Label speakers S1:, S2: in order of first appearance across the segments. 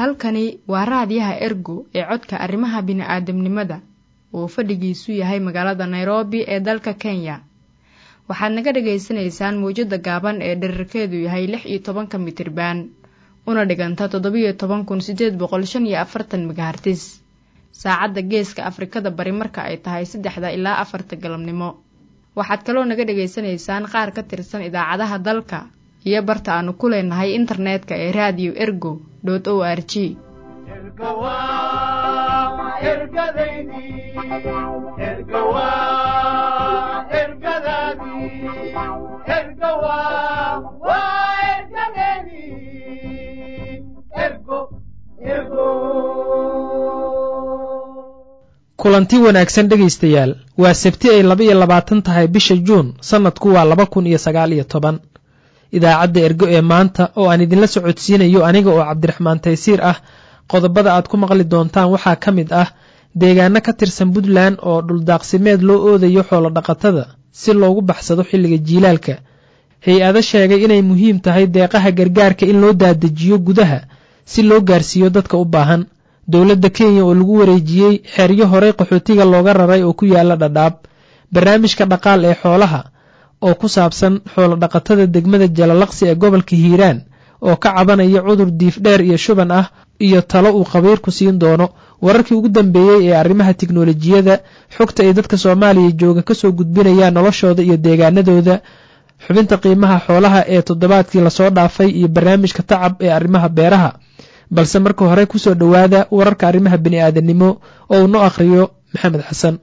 S1: Halkani waa raadiyaha Ergo ee codka arrimaha bini'aadamnimada oo fadhigiisu yahay magaalada Nairobi ee dalka Kenya. Waxaad naga dhageysanaysaan muujada gaaban ee dhererkeedu yahay 16 mitir-baan una dhiganta 17,845 MHz. Saacadda Geeska Afrikada Bari marka ay tahay 3 ilaa 4 galabnimo. Waxaad kaloo naga dhageysanaysaan qaar ka tirsan idaacadaha dalka iyo barta aanu ku leenahay internetka ee radio ergo.org.
S2: kulanti wanaagsan dhegaystayaal waa sabti ay 22 tahay bisha Juun sanadku waa 2019 idaacadda Ergo ee maanta oo aan idinla socodsiinayo aniga oo Cabdiraxmaan Taysiir ah qodobada aad ku maqli doontaan waxaa ka mid ah deegaano ka tirsan Puntland oo dhul daaqsimeed loo oodayo xoolo dhaqatada si loogu baxsado xilliga jiilaalka hay-ado sheegay inay muhiim tahay deeqaha gargaarka in loo daadajiyo gudaha si loo gaarsiiyo dadka u baahan dawladda Kenya oo lagu wareejiyay xeryo hore qaxootiga looga raray oo ku yaala Dhadhaab barnaamijka dhaqaal ee xoolaha oo ku saabsan xoolo dhaqatada degmada Jalalaqsi ee gobolka Hiiraan oo ka cabanaya cudur diif dheer iyo shuban ah iyo talo uu qabiir ku siin doono wararkii ugu dambeeyay ee arrimaha tiknoolajiyada xogta ay dadka Soomaaliya jooga ka soo gudbinayaan noloshooda iyo deegaanadooda xubinta qiimaha xoolaha ee toddobaadkii la soo dhaafay iyo barnaamijka tacab ee arrimaha beeraha balse marka hore ku soo dhawaada wararka arrimaha bini'aadanimo oo uu noo akhriyo Maxamed Xasan.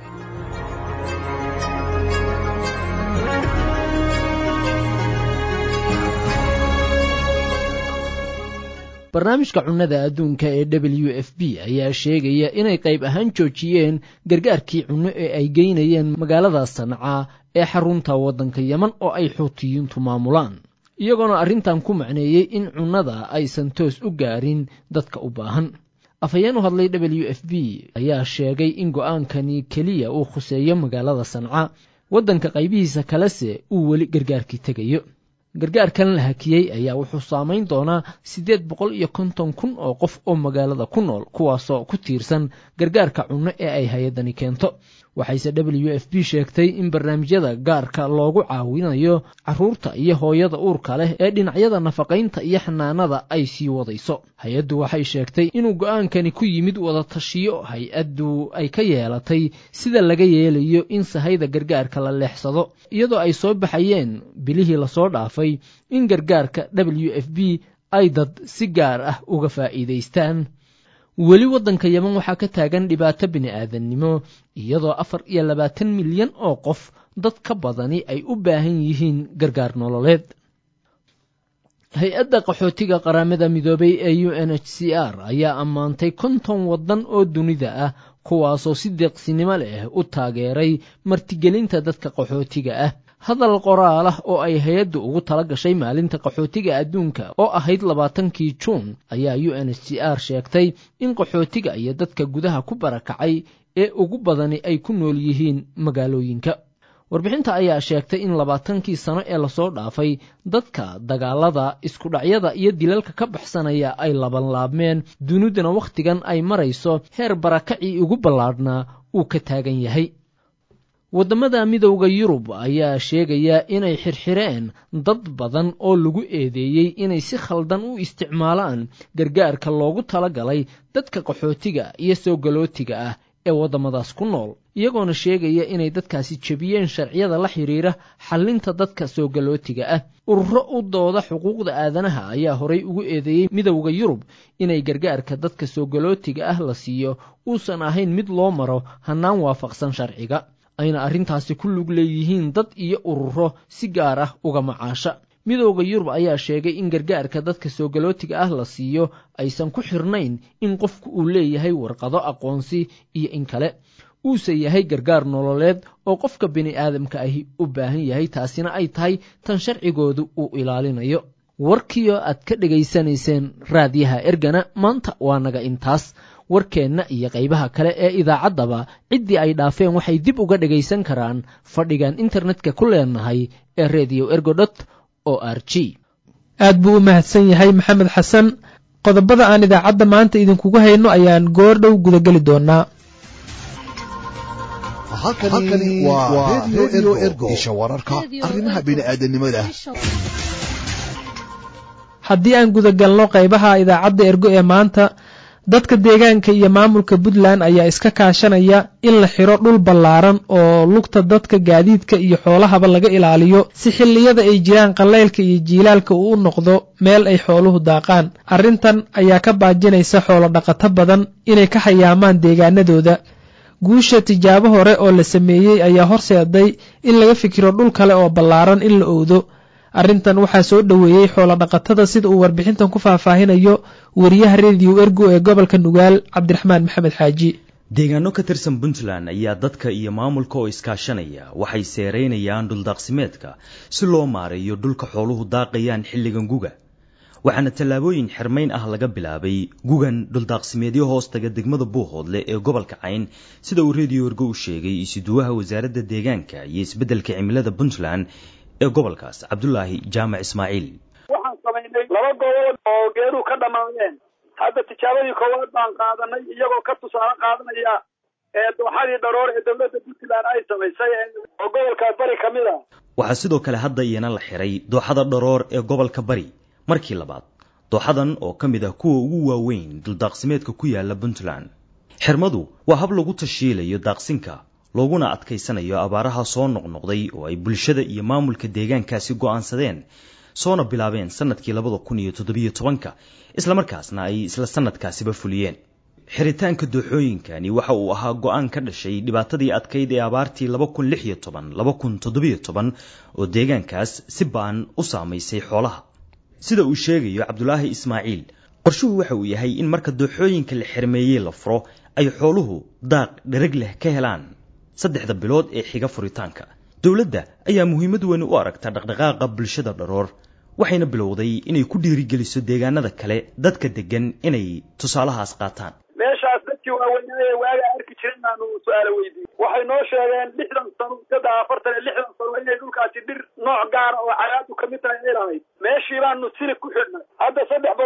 S3: barnaamijka cunnada adduunka ee WFP ayaa sheegaya inay qayb ahaan joojiyeen gargaarkii cunno ee ay geynayeen magaalada Sanca ee xarunta waddanka Yemen oo ay Xuutiyiintu maamulaan iyagoona arrintan ku macneeyay in cunnada aysan toos u gaarin dadka u baahan afhayeen u hadlay WFP ayaa sheegay in go'aankani keliya uu khuseeyo magaalada Sanca waddanka qaybihiisa kalese uu weli gargaarkii tegayo gargaarkan la hakiyay ayaa wuxuu saameyn doonaa 850,000 oo qof oo magaalada ku nool kuwaasoo ku tiirsan gargaarka cunno ee ay hay'adani keento waxayse WFP sheegtay in barnaamijyada gaarka loogu caawinayo carruurta iyo hooyada uurka leh ee dhinacyada nafaqaynta iyo xanaanada ay sii wadayso hay-addu waxay sheegtay inuu go'aankani ku yimid wada tashiyo hay-addu ay ka yeelatay sida laga yeelayo in sahayda gargaarka la leexsado iyadoo ay soo baxayeen bilihii la soo dhaafay in gargaarka WFP ay dad si gaar ah uga faa'iidaystaan weli waddanka Yemen waxaa ka taagan dhibaato bini'aadanimo iyadoo 24 milyan oo qof dad ka badani ay u baahan yihiin gargaar nololeed hay-adda qaxootiga qaramada midoobay ee UNHCR ayaa ammaantay 50 waddan oo dunida ah kuwaasoo si deeqsinimo leh u taageeray martigelinta dadka qaxootiga ah hadal qoraal ah oo ay hay'addu ugu tala gashay maalinta qaxootiga adduunka oo ahayd 20kii Juun ayaa UNHCR sheegtay in qaxootiga iyo dadka gudaha ku barakacay ee ugu badani ay ku nool yihiin magaalooyinka warbixinta ayaa sheegtay in 20kii sano ee la soo dhaafay dadka dagaalada isku dhacyada iyo dilalka ka baxsanaya ay labanlaabmeen duniduna waqtigan ay marayso heer barakacii ugu ballaadhnaa uu ka taagan yahay wadamada midowga Yurub ayaa sheegaya inay xirxireen dad badan oo lagu eedeeyay inay si khaldan u isticmaalaan gargaarka loogu talagalay dadka qaxootiga iyo soo galootiga ah ee wadamadaas ku nool iyagoona sheegaya inay dadkaasi jabiyeen sharciyada la xiriira xallinta dadka soo galootiga ah ururo u dooda xuquuqda aadanaha ayaa horay ugu eedeeyay midowga Yurub inay gargaarka dadka soo galootiga ah la siiyo uusan ahayn mid loo maro hanaan waafaqsan sharciga ayna arrintaasi ku lug leeyihiin dad iyo ururo si gaar ah uga macaasha midowga Yurub ayaa sheegay in gargaarka dadka soo galootiga ah la siiyo aysan ku xirnayn in qofku uu leeyahay warqado aqoonsi iyo in kale uuse yahay gargaar nololeed oo qofka bini'aadamka ahi u baahan yahay taasina ay tahay tan sharcigoodu uu ilaalinayo warkiyo aad ka dhageysanayseen raadiyaha Ergana maanta waa naga intaas warkeenna iyo qaybaha kale ee idaacaddaba ciddii ay dhaafeen waxay dib uga dhagaysan karaan fadhigan internetka ku leenahay ee radio ergo.org.
S2: aad buu u mahadsan yahay Maxamed Xasan qodobada aan idaacadda maanta idinkugu hayno ayaan goordhow gudageli doonaa.
S4: halkani waa radio ergo isha wararka arrimaha bini'aadanimada.
S2: haddii aan gudagalno qaybaha idaacadda ergo ee maanta, dadka deegaanka iyo maamulka Puntland ayaa iska kaashanaya in la xiro dhul ballaaran oo lugta dadka, gaadiidka iyo xoolahaba laga ilaaliyo si xilliyada ay jiraan qaleylka iyo jiilaalka uu u noqdo meel ay xooluhu daaqaan. arrintan ayaa ka baajinaysa xoolo dhaqato badan inay ka xayaamaan deegaanadooda. guusha tijaabo hore oo la sameeyey ayaa horseeday in laga fikiro dhul kale oo ballaaran in la owdo. arrintan waxaa soo dhoweeyey xoolo dhaqatada sida uu warbixintan ku faahfaahinayo wariyaha radio ergo ee gobolka Nugaal Cabdiraxmaan Maxamed Xaaji.
S5: deegaano ka tirsan Puntland ayaa dadka iyo maamulka oo iskaashanaya waxay seereynayaan dhuldaaqsimeedka si loo maareeyo dhulka xooluhu daaqayaan xilligan guga. waxaana tallaabooyin xirmayn ah laga bilaabay gugan dhuldaaqsimeedyo hoostaga degmada Buuhoodle ee gobolka Cayn, sida uu radio ergo u sheegay isuduwaha wasaaradda deegaanka iyo isbeddelka cimilada Puntland ee gobolkaas Cabdullaahi Jaamac Ismaaciil.
S6: waxaan samaynay 2 gobol oo geeru ka dhamaadeen. hadda tijaabadii koowaad baan qaadanay iyagoo ka tusaale qaadanaya dooxadii dharoor ee dawladda Puntland ay samaysay oo gobolka bari kamid ah.
S5: waxaa sidoo kale hadda iyana la xiray dooxada dharoor ee gobolka bari markii labaad. dooxadan oo ka mid ah kuwa ugu waaweyn dhuldaaqsimeedka ku yaala Puntland. xirmadu waa hab lagu tashiilayo daaqsinka looguna adkaysanayo abaaraha soo noqnoqday oo ay bulshada iyo maamulka deegaankaasi go'aansadeen soona bilaabeen sanadkii 2017 isla markaasna ay isla sanadkaasiba fuliyeen. xiritaanka dooxooyinkani waxa uu ahaa go'aan ka dhashay dhibaatadii adkayd ee abaartii 2016-2017 oo deegaankaas si ba'an u saamaysay xoolaha. sida uu sheegayo Cabdullaahi Ismaaciil, qorshuhu waxa uu yahay in marka dooxooyinka la xirmeeyay la furo ay xooluhu daaq dhereg leh ka helaan 3 bilood ee xiga furitaanka. dawladda ayaa muhiimad weyn u aragta dhaqdhaqaaqa bulshada dharoor, waxayna bilowday inay ku dhiirigeliso deegaanada kale dadka degan inay tusaalahaas qaataan.
S6: meeshaas dadkii waaweynaaye waaga arki jireen aanu su'aalo weydiiyey. waxay noo sheegeen 60 sano 60 sano inay dhulkaasi dhir nooc gaar ah oo cagaadu ka mid tahay ay lahayd. meeshii baanu silig ku xidhnay. hadda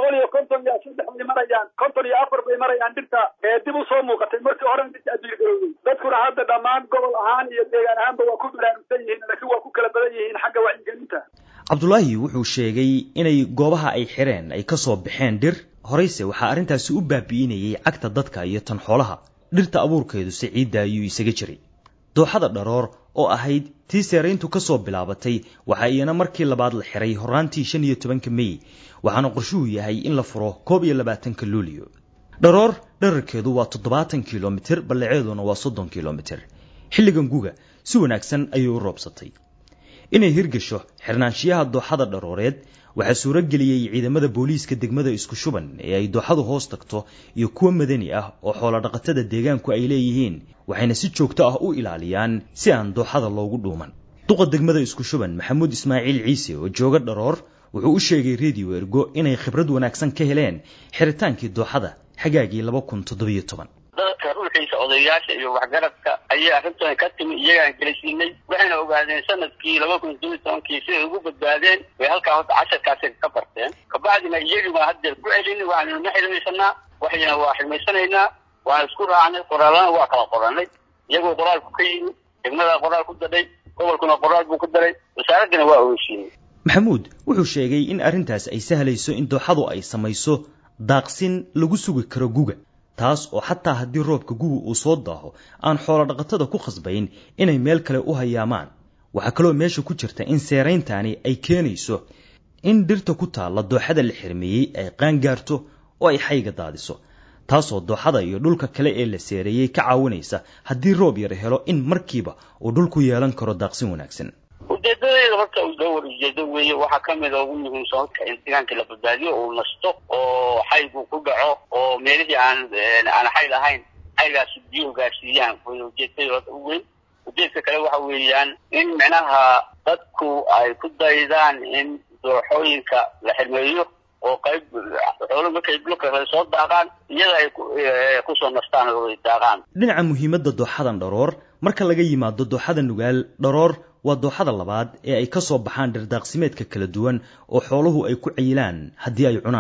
S6: 353 bay marayaan, 54 bay marayaan dhirta ee dib u soo muuqatay markii hore inta adiirgarowday. dadkuna hadda dhammaan gobol ahaan iyo deegaan ahaanba waa ku baraarugsan yihiin, laakiin waa ku kala badan yihiin xagga wacyigelinta.
S5: Cabdullaahi wuxuu sheegay inay goobaha ay xireen ay ka soo baxeen dhir. horeyse waxaa arrintaasi u baabi'inayay cagta dadka iyo tan xoolaha. dhirta abuurkeedu si ciidda ayuu isaga jiray. dooxada dharoor oo ahayd tii seerayntu ka soo bilaabatay waxa iyana markii labaad la xiray horaantii 15 May, waxaana qorshuhu yahay in la furo 21 Luulyo. dharoor dhererkeedu waa 70 kilomitir, ballaceeduna waa 30 kilomitir. xilligan guga si wanaagsan ayuu u roobsatay. inay hirgasho xirnaanshiyaha dooxada dharooreed waxaa suuro geliyey ciidamada booliiska degmada isku shuban ee ay dooxadu hoos tagto iyo kuwa madani ah oo xoolo dhaqatada deegaanku ay leeyihiin, waxayna si joogto ah u ilaaliyaan si aan dooxada loogu dhuuman. duqa degmada isku shuban Maxamuud Ismaaciil Ciise oo jooga dharoor wuxuu u sheegay radio ergo inay khibrad wanaagsan ka heleen xiritaankii dooxada xagaagii 2017.
S7: dadka ruuxiisa odayaasha iyo waxgaradka ayaa arrintan ka timi iyagaan gelisiinay. waxayna ogaadeen sanadkii 2017 siday ugu badbaadeen way halkaa horta casharkaasi ka barteen. kabacdina iyaguna hadda ku celin waanu ma xilmaysanaa, waxayna waa xilmaysanaynaa, waan isku raacnay, qoraalana waa kala qoranay. iyagoo qoraalku ka yimi, degmada qoraal ku daray, gobolkuna qoraal buu ku daray, wasaaradana waa ogeyshiinay.
S5: Maxamuud wuxuu sheegay in arrintaas ay sahlayso in dooxadu ay samayso daaqsin lagu sugi karo guga, taas oo xataa haddii roobka guga uu soo daaho aan xoolo dhaqatada ku khasbayn inay meel kale u hayaamaan. waxaa kaloo meesha ku jirta in seerayntaani ay keenayso in dhirta ku taalla dooxada la xirmeeyey ay qaan gaarto oo ay xayga daadiso, taasoo dooxada iyo dhulka kale ee la seereeyey ka caawinaysa haddii roob yar helo in markiiba uu dhulku yeelan karo daaqsin wanaagsan.
S7: ujeedadeeda horta dhowr ujeedo weeye. waxaa ka mid ugu muhiimsan horta in deegaanka la badbaadiyo oo nasto oo xaygu ku dhaco oo meelihii aan xay lahayn xaygaasi biyo gaarsiiyaan way ujeedada horta ugu weyn. ujeedka kale waxa weeyaan in micnaha dadku ay ku daydaan in dooxooyinka la xirmeeyo oo qayb xoolo markay dhulka soo daaqaan iyada ay ku soo nastaan oo ay daaqaan.
S5: dhinaca muhiimadda dooxadan dharoor marka laga yimaado dooxada Nugaal, dharoor waa dooxada labaad ee ay ka soo baxaan dhirdaaqsimeedka kala duwan oo xooluhu ay ku ciilaan haddii ay cunaan.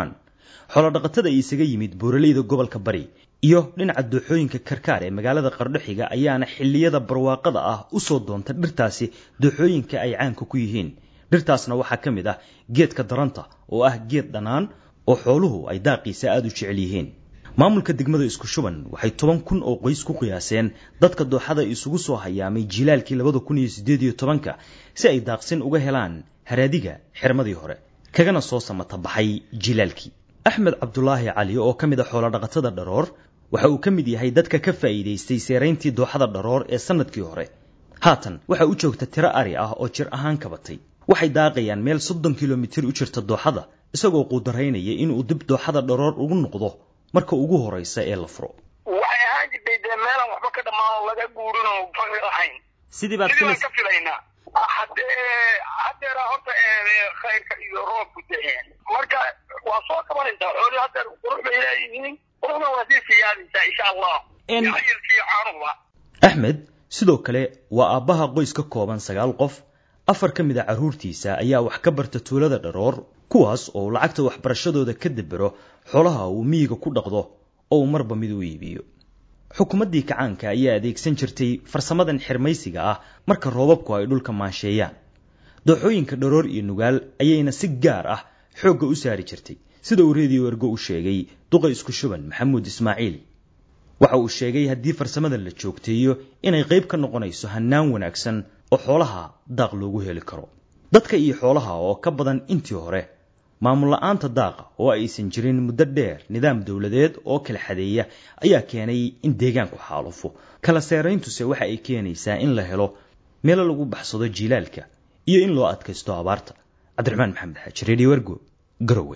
S5: xoolodhaqatada ay isaga yimid buuraleyda gobolka bari iyo dhinaca dooxooyinka karkaar ee magaalada qardhaxiga ayaana xilliyada barwaaqada ah u soo doonta dhirtaasi dooxooyinka ay caanka ku yihiin dhirtaasna waxaa ka mid ah geedka daranta oo ah geed dhanaan oo xooluhu ay daaqiisa aada u jecel yihiin maamulka degmada isku shuban waxay 10,000 oo qoys ku qiyaaseen dadka dooxada isugu soo hayaamay jilaalkii 2018 si ay daaqsin uga helaan haraadiga xirmadii hore kagana soo samata baxay jilaalkii axmed cabdulaahi cali oo ka mid ah xoolodhaqatada dharoor waxa uu ka mid yahay dadka ka faa'iidaystay seerayntii dooxada dharoor ee sanadkii hore haatan waxa uu joogta tiro ari ah oo jir ahaan kabatay waxay daaqayaan meel 30 kilomitir u jirta dooxada isagoo qudaraynaya inuu dib dooxada dharoor ugu noqdo marka ugu horeysa ee la furo
S7: waxay ahaan jirtay dee meelan waxba ka dhammaan laga guurin oo faqri ahayn sidii baad ka filaynaa haddeera horta khayrka iyo roobku da'een marka waa soo kabanaysaa xooli haddeer qurux bay leeyihiin quruxna waa sii siyaadaysaa insha allah xayirkii caanuba
S5: axmed sidoo kale waa aabbaha qoys ka kooban 9 qof 4 ka mid a carruurtiisa ayaa wax ka barta tuulada dharoor kuwaas oo lacagta waxbarashadooda ka dibiro xoolaha uu miyiga ku dhaqdo oo marba mid u iibiyo xukuumaddii kacaanka ayaa adeegsan jirtay farsamadan xirmaysiga ah marka roobabku ay dhulka maansheeyaan dooxooyinka dharoor iyo nugaal ayayna si gaar ah xoogga u saari jirtay sida uu reediyo ergo u sheegay duqa isku shuban maxamuud ismaaciil waxa uu sheegay haddii farsamadan la joogteeyo inay qayb ka noqonayso hannaan wanaagsan oo xoolaha daaq loogu heli karo dadka iyo xoolaha oo ka badan intii hore maamul la'aanta daaqa oo aysan jirin muddo dheer nidaam dawladeed oo kala xadeeya ayaa keenay in deegaanku xaalufo kala seerayntuse waxa ay keenaysaa in la helo meelo lagu baxsado jiilaalka iyo in loo adkaysto abaarta cabdiraxmaan maxamed xaaji radio ergo garowe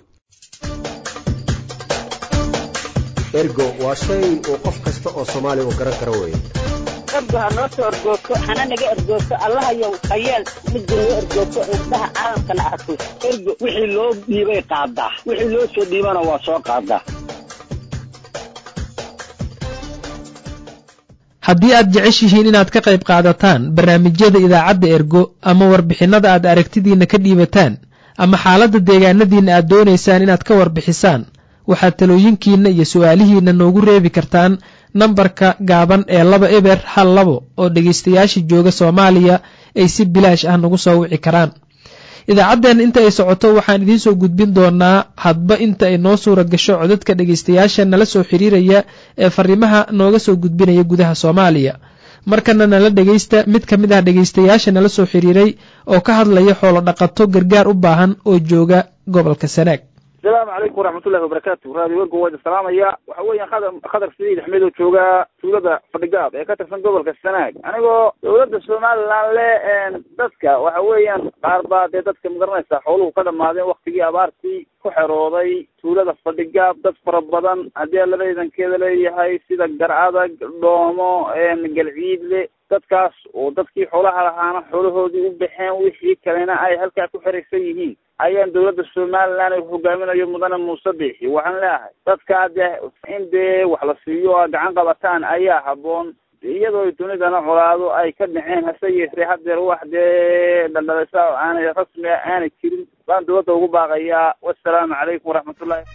S8: ergo waa shay uu qof kasta oo Soomaali u garan karo weeye
S9: ergo ha noo soo ergooto hana naga ergooto allaha yow khayeel mid loo ergooto indhaha caalamkana arko ergo wixii loo dhiibay qaadaa wixii loo soo dhiibana waa soo qaadaa
S2: haddii aad jeceshihiin inaad ka qayb qaadataan barnaamijyada idaacadda ergo ama warbixinnada aad aragtidiinna ka dhiibataan ama xaaladda deegaanadiinna aad doonaysaan inaad ka warbixisaan waxaad talooyinkiinna iyo su'aalihiinna noogu reebi kartaan nambarka gaaban ee 2 oo dhegaystayaasha jooga Soomaaliya ay si bilaash ah nagu soo wici karaan idaacaddeen inta ay socoto waxaan idiin soo gudbin doonaa hadba inta ay noo suura gasho codadka dhegaystayaasha nala soo xiriiraya ee fariimaha nooga soo gudbinaya gudaha Soomaaliya markana nala dhagaysta mid ka mid ah dhegaystayaasha nala soo xiriiray oo ka hadlaya xoolo dhaqato gargaar u baahan oo jooga gobolka Sanaag
S6: السلام عليكم ورحمة الله وبركاته راديو ورقو واد السلام يا وحويا خضر سيد حميد وجوجا سولada fadhigaab ee ka tirsan gobolka Sanaag anigoo dawladda Soomaaliland le dadka waxa weeyaan qaar baa dadka magaranaysa xooluhu ka dhamaadeen waqtigii abaartii ku xirooday tuulada fadhigaab dad fara badan hadii la leeyahay leeyahay sida garcada dhoomo galciidle dadkaas oo dadkii xoolaha lahaana xoolahoodii u baxeen wixii kalena ay halka ku xiraysan yihiin ayaan dawladda Soomaaliland ay hogaaminayo mudane Muuse Biixi waxaan leeyahay dadka in wax la siiyo gacan qabataan ayaa haboon iyadoo dunidana colaado ay ka dhaceen hase yeeshee haddeer wax dhalasa aan rasmi aan jirin baan dawladda ugu baaqayaa wassalaamu calaykum waraxmatullaahi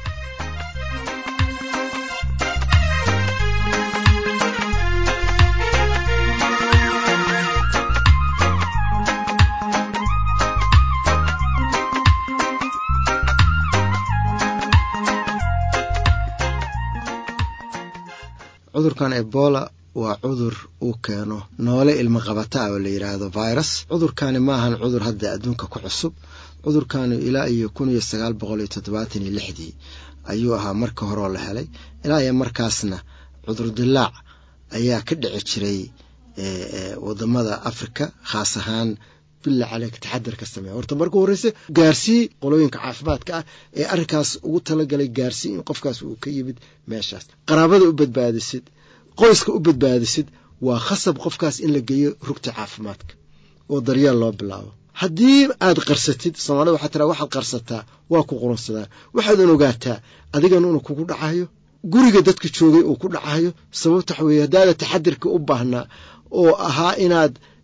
S8: cudurkan Ebola waa cudur uu keeno noole ilma qabata oo la yiraahdo virus cudurkani ma ahan cudur hadda adduunka ku cusub cudurkani ilaa iyo 1976 ayuu ahaa marka hore la helay ilaa iyo markaasna cudur dilaac ayaa ka dhici jiray wadamada Afrika khaas ahaan billa caleek taxadar ka sameeyo horta markuu horeyse gaarsii qolooyinka caafimaadka ah ee arkaas ugu talagalay gaarsii in qofkaas uu ka yimid meeshaas qaraabada u badbaadisid qoyska u badbaadisid waa khasab qofkaas in la geeyo rugta caafimaadka oo daryeel loo bilaabo haddii aad qarsatid Soomaalida waxa tira waxaad qarsataa waa ku qurunsadaan waxaad ogaataa adigana inuu kugu dhacayo guriga dadka joogay uu ku dhacayo sababta waxa weeye hadaad taxadirka u baahnaa oo ahaa inaad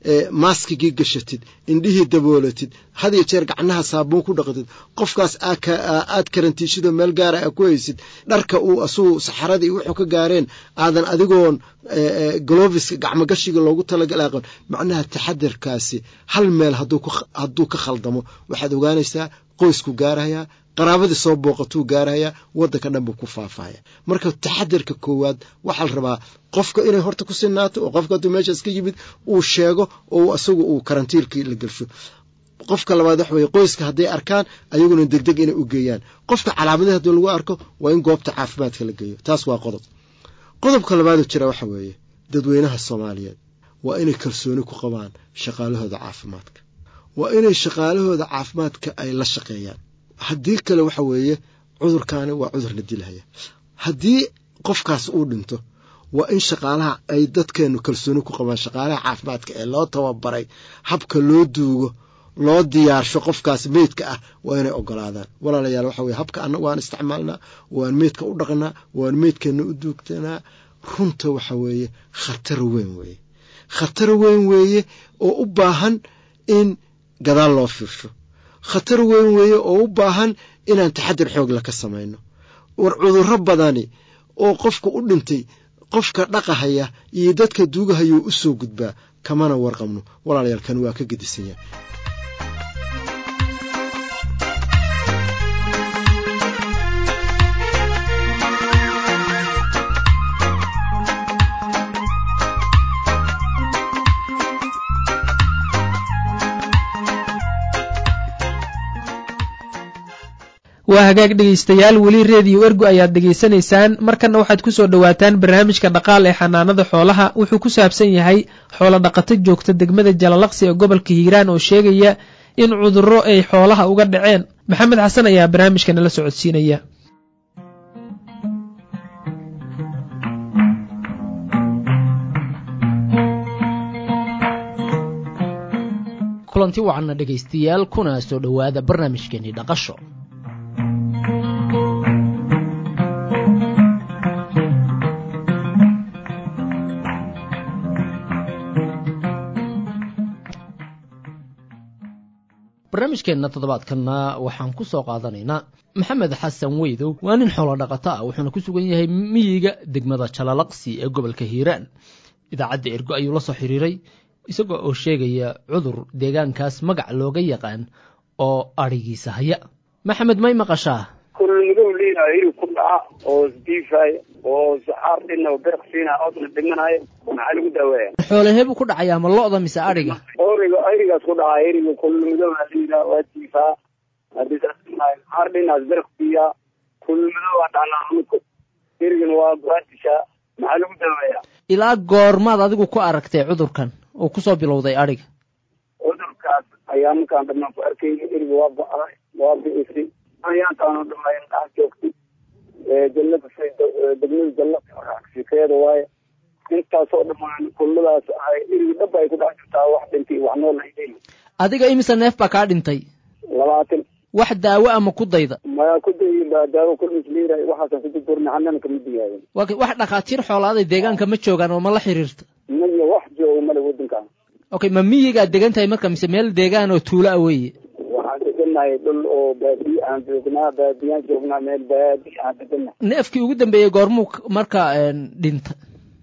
S8: maaskigii gashatid indhihii daboolatid had iyo jeer gacnaha saabuun ku dhaqatid qofkaas aad karantiishidoo meel gaara aa ku haysid dharka uu asugu saxaradii wuxuu ka gaareen aadan adigoon gloviska gacmogashiga loogu talagalay aqoon macnaha taxadirkaasi hal meel hadduu ka khaldamo waxaad ogaanaysaa qoysku gaarayaa qaraabadii soo booqatuu gaarayaa waddanka dhan buu ku faafaya marka taxadirka koowaad waxaa la rabaa qofka inay horta ku sinaato oo qofka hadduu meeshaas ka yimid uu sheego oo asagu uu karantiilkii la gelsho qofka labaad waxa weye qoyska hadday arkaan ayaguna degdeg inay u geeyaan qofka calaamadaha haddii lagu arko waa in goobta caafimaadka la geeyo taas waa qodobka labaadoo jira waxa weeye dadweynaha soomaaliyeed waa inay kalsooni ku qabaan shaqaalahooda caafimaadka waa inay shaqaalahooda caafimaadka ay la shaqeeyaan haddii kale waxa weeye cudurkaani waa cudur la dilaya haddii qofkaas uu dhinto waa in shaqaalaha ay dadkeenu kalsooni ku qabaan shaqaalaha caafimaadka ee loo tababaray habka loo duugo loo diyaarsho qofkaas meydka ah waa inay ogolaadaan walaalayaal waxa weye habka annagu waan isticmaalnaa waan meydka u dhaqnaa waan meydkeena u duugtanaa runta waxa weeye khatar weyn weeye oo u baahan in gadaal loo fiirsho khatar weyn weeye oo u baahan inaan taxadir xoogla ka samayno war cudurro badani oo qofka u dhintay qofka dhaqahaya iyo dadka duugahayuu u soo gudbaa kamana warqabno walaalayaal kan waa ka gedisanya
S2: waa hagaag dhegaystayaal weli reediyo ergo ayaad dhegaysanaysaan markana waxaad ku soo dhowaataan barnaamijka dhaqaal ee xanaanada xoolaha wuxuu ku saabsan yahay xoolo dhaqato joogta degmada jalalaqsi ee gobolka hiiraan oo sheegaya in cudurro ay xoolaha uga dhaceen maxamed xasan ayaa barnaamijka nala socodsiinaya
S3: kulanti wacanna dhegaystayaal kuna soo dhowaada barnaamijkeennii dhaqasho barnaamijkeenna toddobaadkanna waxaan ku soo qaadanaynaa maxamed xasan weydow waa nin xoolo dhaqato ah wuxuuna ku sugan yahay miyiga degmada jalalaqsi ee gobolka hiiraan idaacadda ergo ayuu la soo xiriiray isagoo oo sheegaya cudur deegaankaas magac looga yaqaan oo adhigiisa haya maxamed may maqashaa
S9: kulmidow liina hilib ku dhaca oo isdiifaya oo saxaar dhina oo berq siina oodna dhimanayo maxaa lagu daaweeya
S3: xoolaheebuu ku dhacaya ma lo'da mise adhiga
S9: arigaas ku dhaca eriga kulmidow liina waa diifaa saxaar dhinaas berq siiya kulmidow waa dhacnaa erigana waa guaadisha maxaa lagu daaweeya
S3: ilaa goormaad adigu ku aragtay cudurkan oo kusoo bilowday adhiga
S9: cudurkaas ayaa markaan dhammaan ku arkayna eriga waa ba'ay waa bi'isay ayaantaanu dhamayn dhax joogtay jallada degmada jallada sikeeda waaye intaasoo dhammaan kulladaas ahay erigi dhab ay ku dhex jirtaa wax dhintay wax nool ay leeyihin
S3: adiga imise neef baa kaa dhintay
S9: 20
S3: wax daawo ama ku dayda
S9: maya ku dayin baa daawo kulmis liiray waxaasan ku durna xanana kamid yahay
S3: wax dhakhaatiir xoolaaday deegaanka ma joogaan oo ma la xiriirta
S9: maya wax joogo male waddankan
S3: okay ma miyigaad degan tahay marka mise meel deegaan oo tuulo ah weeye
S9: waxaan degannahay dhul oo baadiye aan joognaa meel baadiye aan degannahay
S3: neefkii ugu dambeeyey goormuu marka dhinta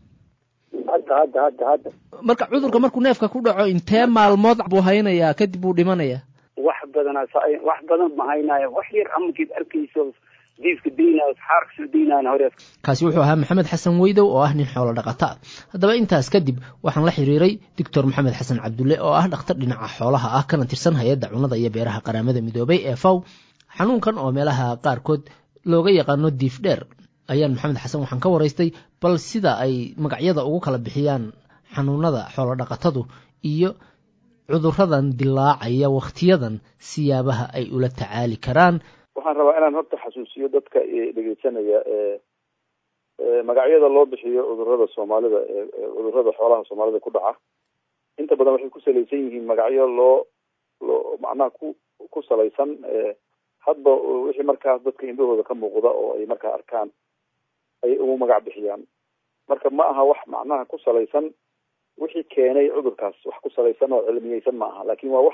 S9: hadda
S3: marka cudurka markuu neefka ku dhaco intee maalmood buu haynayaa kadib buu dhimanayaa
S9: wax badan ma haynaayo wax yar amarkiid arkayso diifka diinaa saxaarka soo diinaana hore
S3: kaasi wuxuu ahaa maxamed xasan weydow oo ah nin xoolo dhaqato ah haddaba intaas kadib waxaan la xiriiray doctor maxamed xasan cabdulle oo ah dhakhtar dhinaca xoolaha ah kana tirsan hay-adda cunnada iyo beeraha qaramada midoobay ee faw xanuunkan oo meelaha qaarkood looga yaqaano diif dheer ayaan maxamed xasan waxaan ka waraystay bal sida ay magacyada ugu kala bixiyaan xanuunada xoolo dhaqatadu iyo cuduradan dilaacaya wakhtiyadan siyaabaha ay ula tacaali karaan
S10: waxaan rabaa inaan horta xasuusiyo dadka dhegeysanaya magacyada loo bixiyo cudurada soomaalida cudurada xoolaha soomaalida ku dhaca inta badan waxay ku salaysan yihiin magacyo loo macnaha ku salaysan hadba wixii markaas dadka indhahooda ka muuqda oo ay markaa arkaan ay ugu magac bixiyaan marka ma aha wax macnaha ku salaysan wixii keenay cudurkaas wax ku salaysan oo cilmiyeysan ma aha laakiin waa wax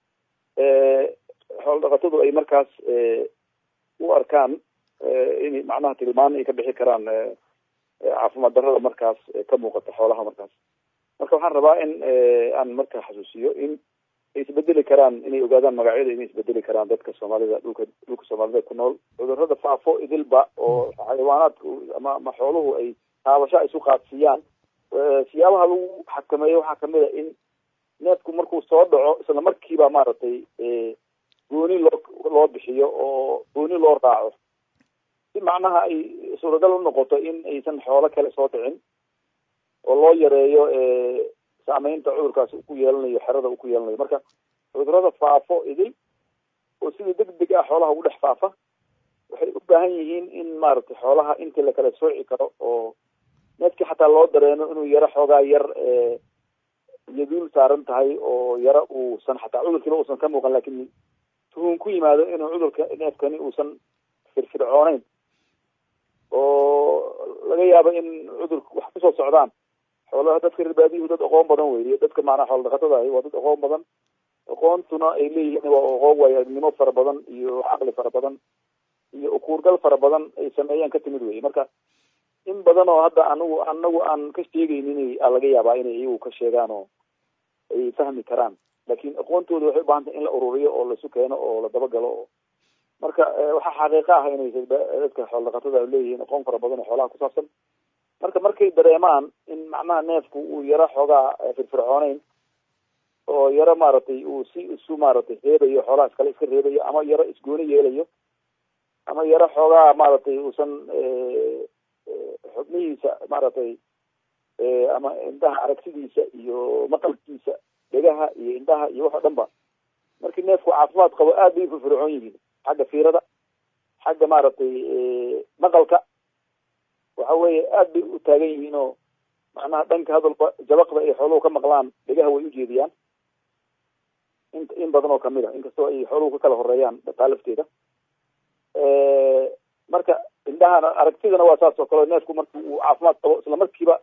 S10: xoolo dhaqatadu ay markaas u arkaan in macnaha tilmaan ay ka bixi karaan caafimaad darrada markaas ka muuqata xoolaha markaas marka waxaan rabaa in aan markaa xasuusiyo in ay isbedeli karaan inay ogaadaan magacyada inay isbedeli karaan dadka soomaalida dhulka soomaalida ku nool cudurrada faafo idilba oo xayawaanaadka ama xooluhu ay taabasho isu qaadsiiyaan siyaabaha lagu xakameeyo waxaa kamid a in neefku markuu soo dhaco isla markiiba maaragtay gooni loo bixiyo oo gooni loo raaco si macnaha ay suuragal u noqoto in aysan xoolo kale soo dhicin oo loo yareeyo saameynta cudurkaas uu ku yeelanayo xerada uu ku yeelanayo marka cudurrada faafo idil oo sida degdeg ah xoolaha ugu dhex faafa waxay u baahan yihiin in maaragtay xoolaha intii la kala sooci karo oo neefkii xataa loo dareemo inuu yaro xoogaa yar yaduul saaran tahay oo yaro uusan xataa cudurkiiba uusan ka muuqan laakiin tuhun ku yimaado inuu cudurka neefkani uusan firfircooneyn oo laga yaabo in cudurku wax kusoo socdaan xoolaha dadka reer baadiyuhu dad aqoon badan weeye dadka macnaha xoolo dhaqatada ahi waa dad aqoon badan aqoontuna ay leeyihiin waa aqoon waayo-aragnimo fara badan iyo caqli fara badan iyo ukuurgal fara badan ay sameeyaan ka timid weye marka in badan oo hadda anagu aan ka sheegaynin laga yaabaa inay iyagu ka sheegaan oo ay fahmi karaan laakiin aqoontooda waxay u baahan tahay in la ururiyo oo laisu keeno oo la dabagalo oo marka waxaa xaqiiqo ah inay dadka xoolo dhaqatada leeyihiin aqoon fara badan oo xoolaha ku saabsan marka markay dareemaan in macnaha neefku uu yaro xoogaa firfircooneyn oo yaro maaragtay uu si isu maaragtay reebayo xoolaha iskale iska reebayo ama yaro isgooni yeelayo ama yaro xoogaa maaragtay uusan xubnihiisa maaragtay ama indhaha aragtidiisa iyo maqalkiisa dhegaha iyo indhaha iyo wax oo dhan ba markii neefku caafimaad qabo aad bay u firfircoon yihiin xagga fiirada xagga maaragtay maqalka waxa weeye aad bay u taagan yihiin oo macnaha dhanka hadalba jabaqda ay xooluhu ka maqlaan dhegaha way ujeediyaan in badan oo kamid a inkastoo ay xooluhu ka kala horeeyaan taa lafteeda marka indhahana aragtidana waa saas oo kale neefku marki uu caafimaad qabo isla markiiba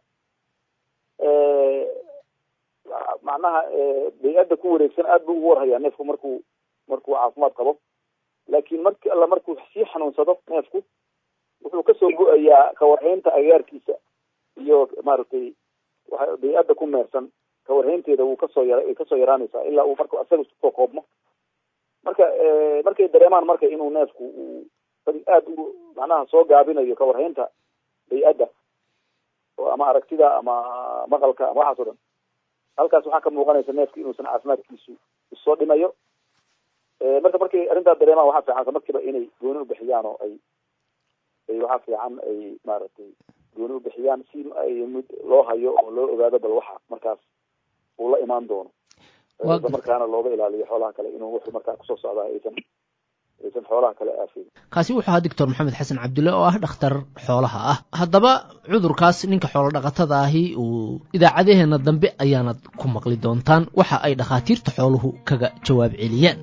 S10: macnaha bay-adda ku wareegsan aad buu ugu warhayaa neefku markuu caafimaad qabo laakiin marki alla markuu sii xanuunsado neefku wuxuu kasoo go-ayaa kawarhaynta agaarkiisa iyo maaragtay waxa bay-adda ku meersan kawarhaynteeda wuu kasoo yaraanaysaa ilaa uu marka asaga iskusoo koobmo marka markay dareemaan marka inuu neefku uu aad u macnaha soo gaabinayo kawarhaynta bay-adda oo ama aragtida ama maqalka ama waxaas o dhan halkaas waxaa ka muuqanaysa neefka inuusan caafimaadkiisu isoo dhimayo marka markay arrintaa dareemaan waxaa fiican markiiba inay gooni u bixiyaan oo ay waxaa fiican ay maaragtay gooni u bixiyaan si ay mid loo hayo oo loo ogaado bal waxa markaas uu la imaan doono isla markaana looga ilaaliyo xoolaha kale inuu wuxuu markaa kusoo socdaa aysan xoolaha kale aafin
S3: kaasi wuxuu ahaa doctor maxamed xasan cabdulle oo ah dhakhtar xoolaha ah haddaba cudurkaas ninka xoolo dhaqatada ahi uu idaacadaheena dambe ayaanad ku maqli doontaan waxa ay dhakhaatiirta xooluhu kaga jawaab celiyaan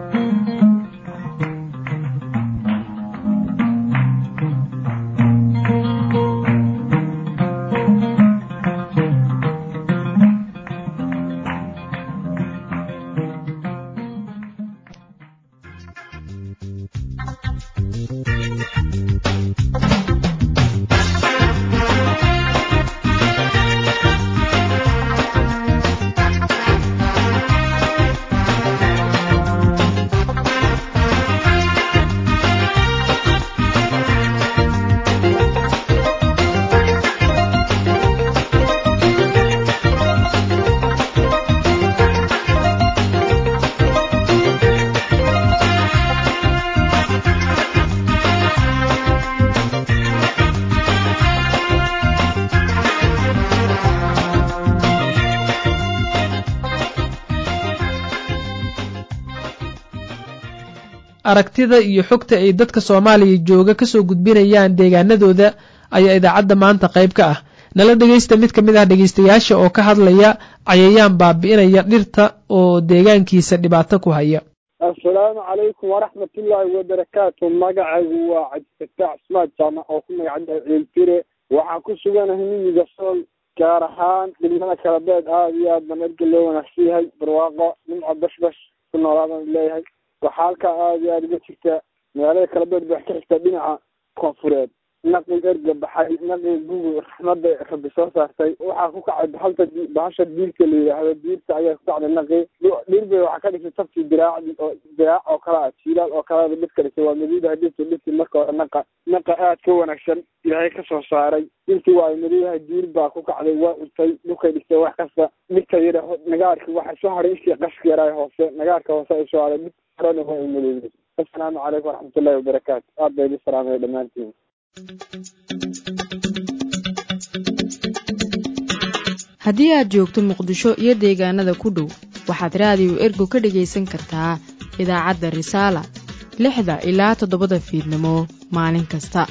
S2: aragtida iyo xogta ay dadka Soomaaliya jooga ka soo gudbinayaan deegaanadooda ayaa idaacadda maanta qayb ka ah nala dhageysta mid kamid ah dhageystayaasha oo ka hadlaya cayayaan baabi'inaya dhirta oo deegaankiisa dhibaato ku haya
S11: assalaamu calaykum waraxmatullaahi wabarakaatu magacaygu waa cabdifataax ismaad jaamac oo ku magacada ciiltire waxaan ku suganahay miyiga sool gaar ahaan degmada kalabeed aada iyo aad baan erga loo wanaagsan yahay barwaaqo nimco bashbash ku noolaadaan leeyahay waxaa halkaa aada iyo aada uga jirta magaalada kalabeed ba wax ka xigtaa dhinaca koonfureed naqi erga baxay naqi gugu raxmada rabbi soo saartay waxaa ku kacay bahasha diirka la yidhaahdo diirta ayaa ku kacday naqi dhirbay waxaa ka dhisay tabkii diraac oo kale ah jiilaal oo kalea dhib ka dhisay waa maduudaha dhirtii marka hore naqa aad ka wanaagsan ilaahay ka soo saaray dhirtii waa maduudaha diir baa ku kacday waa untay dhulkay dhistay wax kasta midka yidha nagaarki waxay soo haray ishii qaska yaraay hoose nagaarka hoose ay soo haray mid horena waa maduuday assalaamu calaykum waraxmatullahi wabarakaatu aad bay idin salaamay dhammaantiin
S1: haddii aad joogto muqdisho iyo deegaanada ku dhow waxaad raadiyo ergo ka dhegaysan kartaa idaacadda risaala 6 ilaa 7 fiidnimo maalin kasta.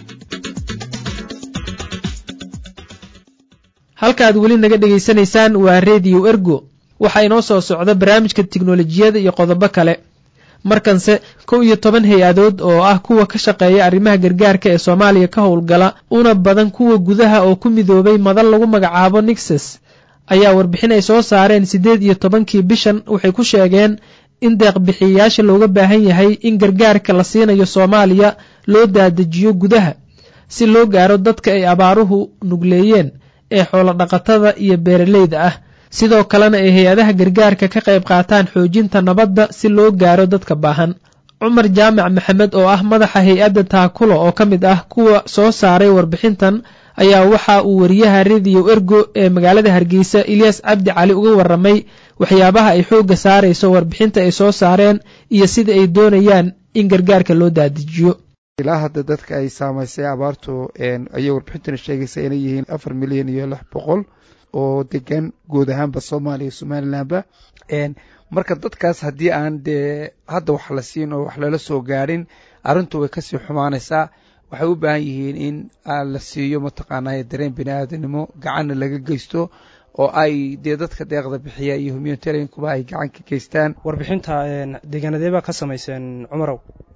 S2: halkaad weli naga dhegaysanaysaan waa reediyo ergo waxaa inoo soo socda barnaamijka tiknolojiyada iyo qodobo kale. markanse 11 hay-adood oo ah kuwa ka shaqeeya arrimaha gargaarka ee Soomaaliya ka howlgala una badan kuwa gudaha oo ku midoobay madal lagu magacaabo Nexus ayaa warbixin ay soo saareen 18 bishan waxay ku sheegeen in deeq bixiyayaasha looga baahan yahay in gargaarka la siinayo Soomaaliya loo daadajiyo gudaha si loo gaaro dadka ay abaaruhu nugleeyeen ee xoolo dhaqatada iyo beeraleyda ah sidoo kalena ay hay-adaha gargaarka ka qayb qaataan xoojinta nabadda si loo gaaro dadka baahan. Cumar Jaamac Maxamed oo ah madaxa hay-adda Taakulo oo ka mid ah kuwa soo saaray warbixintan ayaa waxa uu wariyaha Radio Ergo ee magaalada Hargeysa Ilyas Cabdi Cali uga waramay waxyaabaha ay xooga saarayso warbixinta ay soo saareen iyo sida ay doonayaan in gargaarka loo daadijiyo.
S12: ilaa hadda dadka ay saamaysay abaartu ayay warbixintana sheegaysaa inay yihiin 4 milyan iyo 600 oo degan guud ahaanba Soomaaliya iyo Somalilandba marka dadkaas haddii aan dee hadda wax la siin oo wax lala soo gaarin arrintu way kasii xumaanaysaa waxay u baahan yihiin in la siiyo mataqaanaa dareen bini'aadanimo gacanna laga geysto oo ay dee dadka deeqda bixiya iyo humanitariankuba ay gacan ka geystaan.
S13: warbixinta deegaanadeeba ka samayseen Cumarow?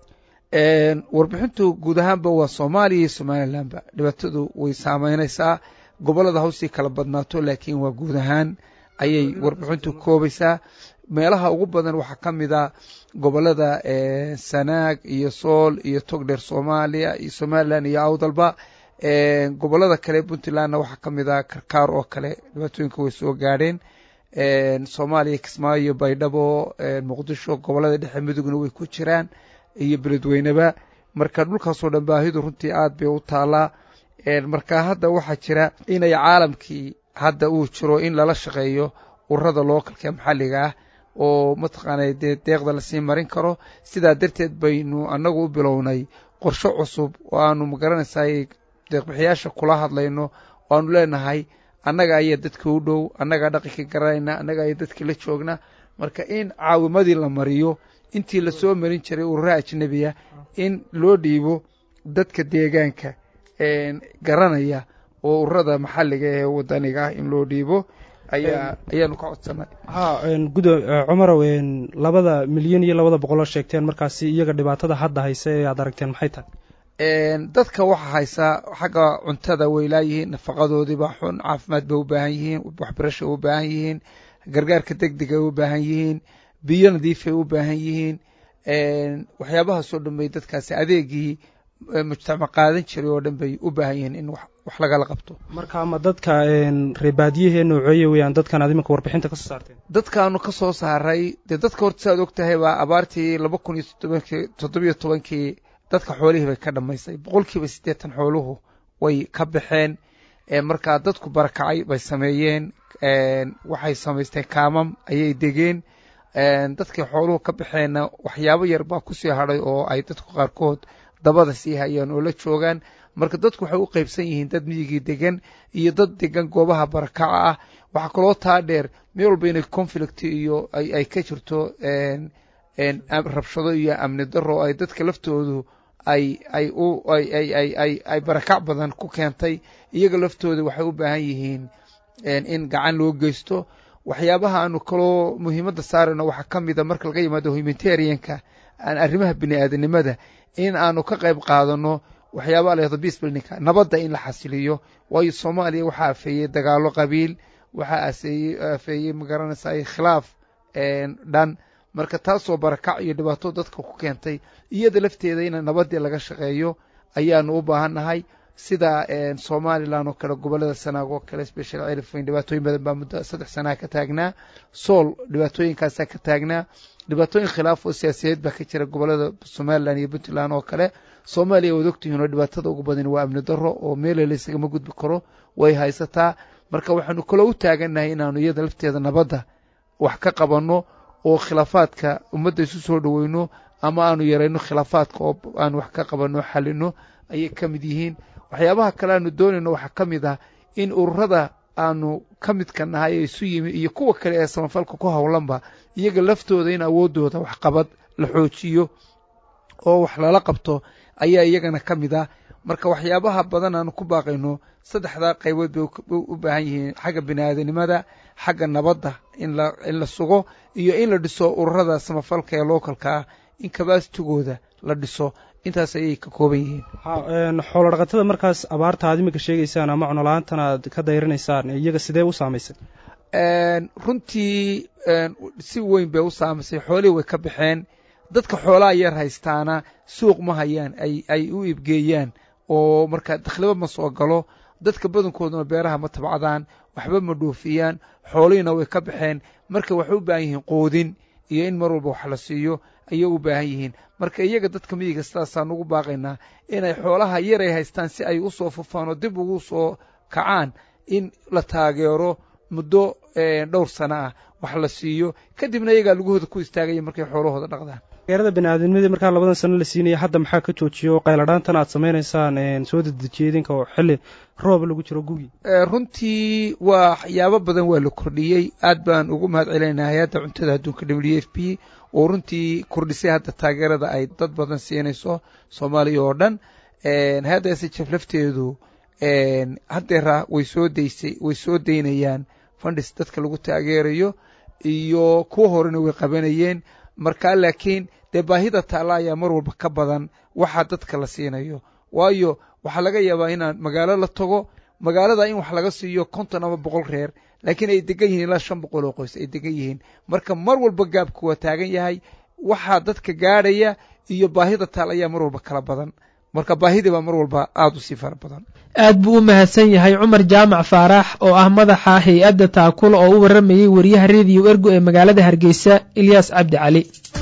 S12: warbixintu guud ahaanba waa Soomaaliya iyo Somalilandba dhibaatadu way saameynaysaa gobolada hawsii kala badnaato laakiin waa guud ahaan ayay warbixintu koobaysaa. meelaha ugu badan waxaa ka mid ah gobolada Sanaag iyo Sool iyo Togdheer Soomaaliya iyo Somaliland iyo Awdalba. gobolada kale Puntlandna waxaa ka mid ah Karkaar oo kale dhibaatooyinka way soo gaadheen. Soomaaliya Kismaayo Baydhabo Muqdisho gobolada dhexe Mudugna way ku jiraan iyo beledweyneba marka dhulkaasoo dhan baahidu runtii aad bay u taalaa. marka hadda waxaa jira inay caalamkii hadda uu jiro in lala shaqeeyo ururada lookalka maxalliga ah oo mataqaanay deeqda lasii marin karo. sidaa darteed baynu annagu u bilownay qorshe cusub oo aanu magaranaysaa deeqbixiyaasha kula hadlayno oo aanu leenahay annaga ayaa dadka u dhow annagaa dhaqanka garanayna annaga ayaa dadka la joogna marka in caawimadii la mariyo intii lasoo marin jiray urura ajnabiya in loo dhiibo dadka deegaanka garanaya oo ururada maxalliga ee wadaniga ah in loo dhiibo ayaanu ka codsanay.
S13: Cumarow 2 milyan iyo 200 sheegteen markaasi iyaga dhibaatada hadda haysa ee aad aragteen maxay tahay?
S12: dadka waxa haysa xagga cuntada way laayihiin nafaqadoodii baa xun caafimaad bay u baahan yihiin waxbarasho u baahan yihiin gargaarka degdega u baahan yihiin biyo nadiif ay u baahan yihiin waxyaabahaasoo dhan bay dadkaasi adeegii mujtamac qaadan jiray oo dhan bay u baahan yihiin in wax lagala qabto.
S13: marka ama dadka reebaadiyaha nooceeye weeyaan dadkan aad iminka warbixinta ka soo saarteen?
S12: dadkaanu ka soo saaray dee dadka horta saad og tahay baa abaartii 2017 dadka xoolihii bay ka dhammaysay 80% xooluhu way ka baxeen. markaa dadku barakacay bay sameeyeen waxay samaysteen kaamam ayay degeen. dadkii xooluhu ka baxeenna waxyaabo yar baa kusii hadhay oo ay dadku qaarkood dabada sii hayaan oo la joogaan. marka dadku waxay u qaybsan yihiin dad miyigii degan iyo dad degan goobaha barakaca ah. waxaa kaloo taa dheer meel walba inay conflict iyo ay ka jirto rabshado iyo amni daro ay dadka laftoodu ay barakac badan ku keentay. iyaga laftooda waxay u baahan yihiin in gacan loo geysto. waxyaabaha aanu kaloo muhiimadda saarayno waxaa ka mida marka laga yimaado humanitarianka arrimaha bini'aadanimada in aanu ka qayb qaadano waxyaabaa la yahdo peace buildingka nabadda in la xasiliyo waayo soomaaliya waxaa afeeyey dagaalo qabiil waxaa afeeyey magaranaysaa khilaaf dhan marka taasoo barakac iyo dhibaato dadka ku keentay iyada lafteeda in nabaddii laga shaqeeyo ayaanu u baahannahay sida somalilan oo kale gobolada sanaag oo kale special celifin dhibaatooyin badan baa muddo 3 sana ka taagnaa sool dhibaatooyinkaasaa ka taagnaa dhibaatooyin khilaaf oo siyaasadeed baa ka jira gobolada somalilan iyo puntland oo kale soomaaliya waad ogtihiin oo dhibaatada ugu badan waa amni darro oo meel laysagama gudbi karo way haysataa marka waxaanu kaloo u taagannahay inaanu iyada lafteeda nabadda wax ka qabanno oo khilaafaadka ummadda isu soo dhoweyno ama aanu yarayno khilaafaadka oo aanu wax ka qabanno xalino ayay ka mid yihiin waxyaabaha kale aanu doonayno waxaa ka mid ah in ururada aanu ka midka nahay ee isu yimi iyo kuwa kale ee samafalka ku howlanba iyaga laftooda in awooddooda waxqabad la xoojiyo oo wax lala qabto ayaa iyagana ka mid ah marka waxyaabaha badan aanu ku baaqayno 3 qaybood bay u baahan yihiin xagga bini'aadanimada xagga nabadda in la sugo iyo in la dhiso ururada samafalka ee localka ah in kabaastigooda la dhiso intaas ayay ka kooban yihiin
S13: xoolo dhaqatada markaas abaarta aad imika sheegaysaan ama cunolaantan aad ka dayrinaysaan iyaga sidee u saamaysay
S12: runtii si weyn bay u saamaysay xoolihii way ka baxeen dadka xoolaha yar haystaana suuq ma hayaan ay u iibgeeyaan oo marka dakhliba ma soo galo dadka badankooduna beeraha ma tabcadaan waxba ma dhoofiyaan xoolihiina way ka baxeen marka waxay u baahan yihiin qoodin iyo in mar walba wax la siiyo ayay u baahan yihiin marka iyaga dadka miyiga sidaasaan ugu baaqaynaa inay xoolaha yar ay haystaan si ay u soo fufaan oo dib ugu soo kacaan in la taageero muddo dhowr sano ah wax la siiyo kadibna iyagaa lugahooda ku istaagaya markay xoolahooda dhaqdaan
S13: taageerada bini'aadamnimada markaa 2 sano la siinaya hadda maxaa ka joojiyo qayladhaantan aad samaynaysaan soo dedejiyeedinka oo xilli roob lagu jiro gugi
S12: runtii waxyaabo badan waa la kordhiyey aad baan ugu mahad celinaynaa hay-adda cuntada adduunka WFP oo runtii kordhisay hadda taageerada ay dad badan siinayso soomaaliya oo dhan hay-adda SHF lafteedu haddeera way soo daynayaan fundis dadka lagu taageerayo iyo kuwa horena way qabanayeen markaa laakiin dee baahida taalla ayaa mar walba ka badan waxaa dadka la siinayo waayo waxaa laga yaabaa inaan magaalo la tago magaalada in wax laga siiyo 50 ama 100 reer laakiin ay degan yihiin ilaa 500 oo qoys ay degan yihiin marka mar walba gaabku waa taagan yahay waxaa dadka gaadhaya iyo baahida taalla ayaa mar walba kala badan marka baahidii baa mar walba aad u sii fara badan
S2: aad buu u mahadsan yahay cumar jaamac faarax oo ah madaxa hay-adda taakula oo u warramayey wariyaha rediyo ergo ee magaalada hargeysa ilyaas cabdi cali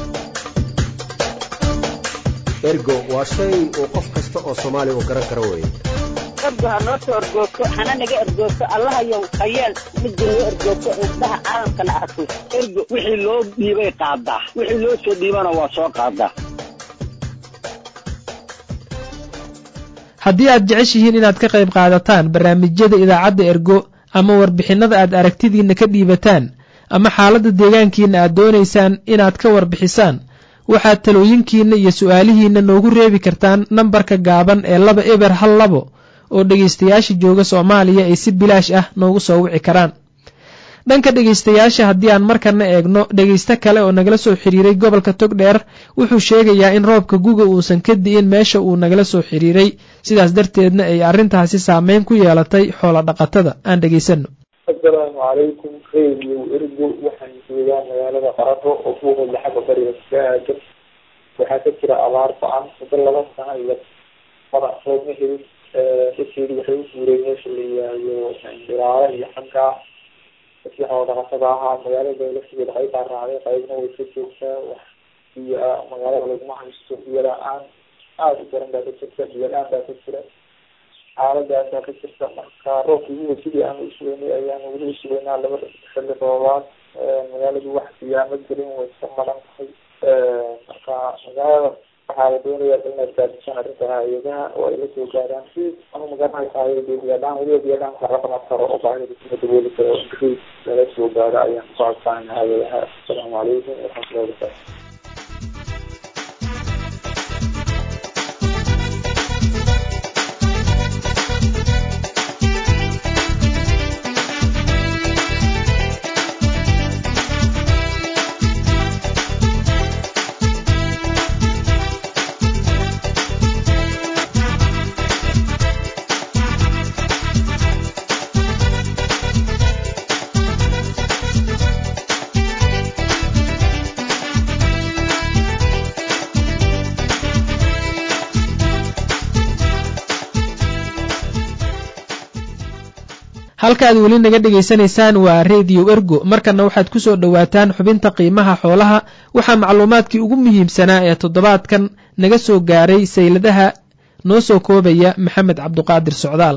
S14: ergo waa shay uu qof kasta oo soomaali u garan karo weeye
S15: ergo ha noo soo ergoogto hana naga ergoogto allahayow hayeel midda noo ergoogto indhaha caalamkana arko ergo wixii loo dhiibay qaadaa wixii loo soo dhiibana waa soo qaadaa
S2: haddii aad jeceshihiin inaad ka qayb qaadataan barnaamijyada idaacadda ergo ama warbixinnada aad aragtidiinna ka dhiibataan ama xaaladda deegaankiinna aad doonaysaan inaad ka warbixisaan waxaad talooyinkiinna iyo su'aalihiinna noogu reebi kartaan nambarka gaaban ee 2 oo dhegaystayaasha jooga Soomaaliya ay si bilaash ah noogu soo wici karaan dhanka dhegaystayaasha haddii aan markana eegno dhegaysto kale oo nagala soo xiriiray gobolka Togdheer wuxuu sheegayaa in roobka guga uusan ka di'in meesha uu nagala soo xiriiray sidaas darteedna ay arrintaasi saameyn ku yeelatay xoolo dhaqatada aan dhageysano
S16: assalaamu calaykum radio ergo waxaan joogaa magaalada Qarado oo ku hoola xagga bariga Saaga waxaa ka jira abaar ba'an muddo 2 sano iyo farac roob ma helin dadkii waxay u guureen meesha la yiraahdo Indiraale iyo xagga dadkii xoolo dhaqatada ahaa magaalada laftigeeda waxay raacday qaybna way ka joogtaa iyo magaalada laguma haysto biyo la'aan aad u daran baa ka jirta biyo la'aan baa ka jira xaaladaasaa ka jirta marka roobkii sidii aan u sugeynay ayaan weli u sugeynaa 2 xilli roobaad magaaladu wax siyaamo gelin way iska maran tahay marka magaalada waxaa la doonayaa inaad gaadisaan arrinta hay-adaha oo ay la soo gaaraan si anu magaranaysaay biyadhaan weliba biyadhaan wax la qaban karo oo baahida kuma dabooli karo in lala soo gaaro ayaan ku codsanayna hay-adaha assalaamu calaykum waraxmatullahi wabarakatu
S2: halkaad weli naga dhegaysanaysaan waa reediyo ergo markana waxaad ku soo dhowaataan xubinta qiimaha xoolaha waxaa macluumaadkii ugu muhiimsanaa ee toddobaadkan naga soo gaaray sayladaha noo soo koobaya maxamed cabduqaadir socdaal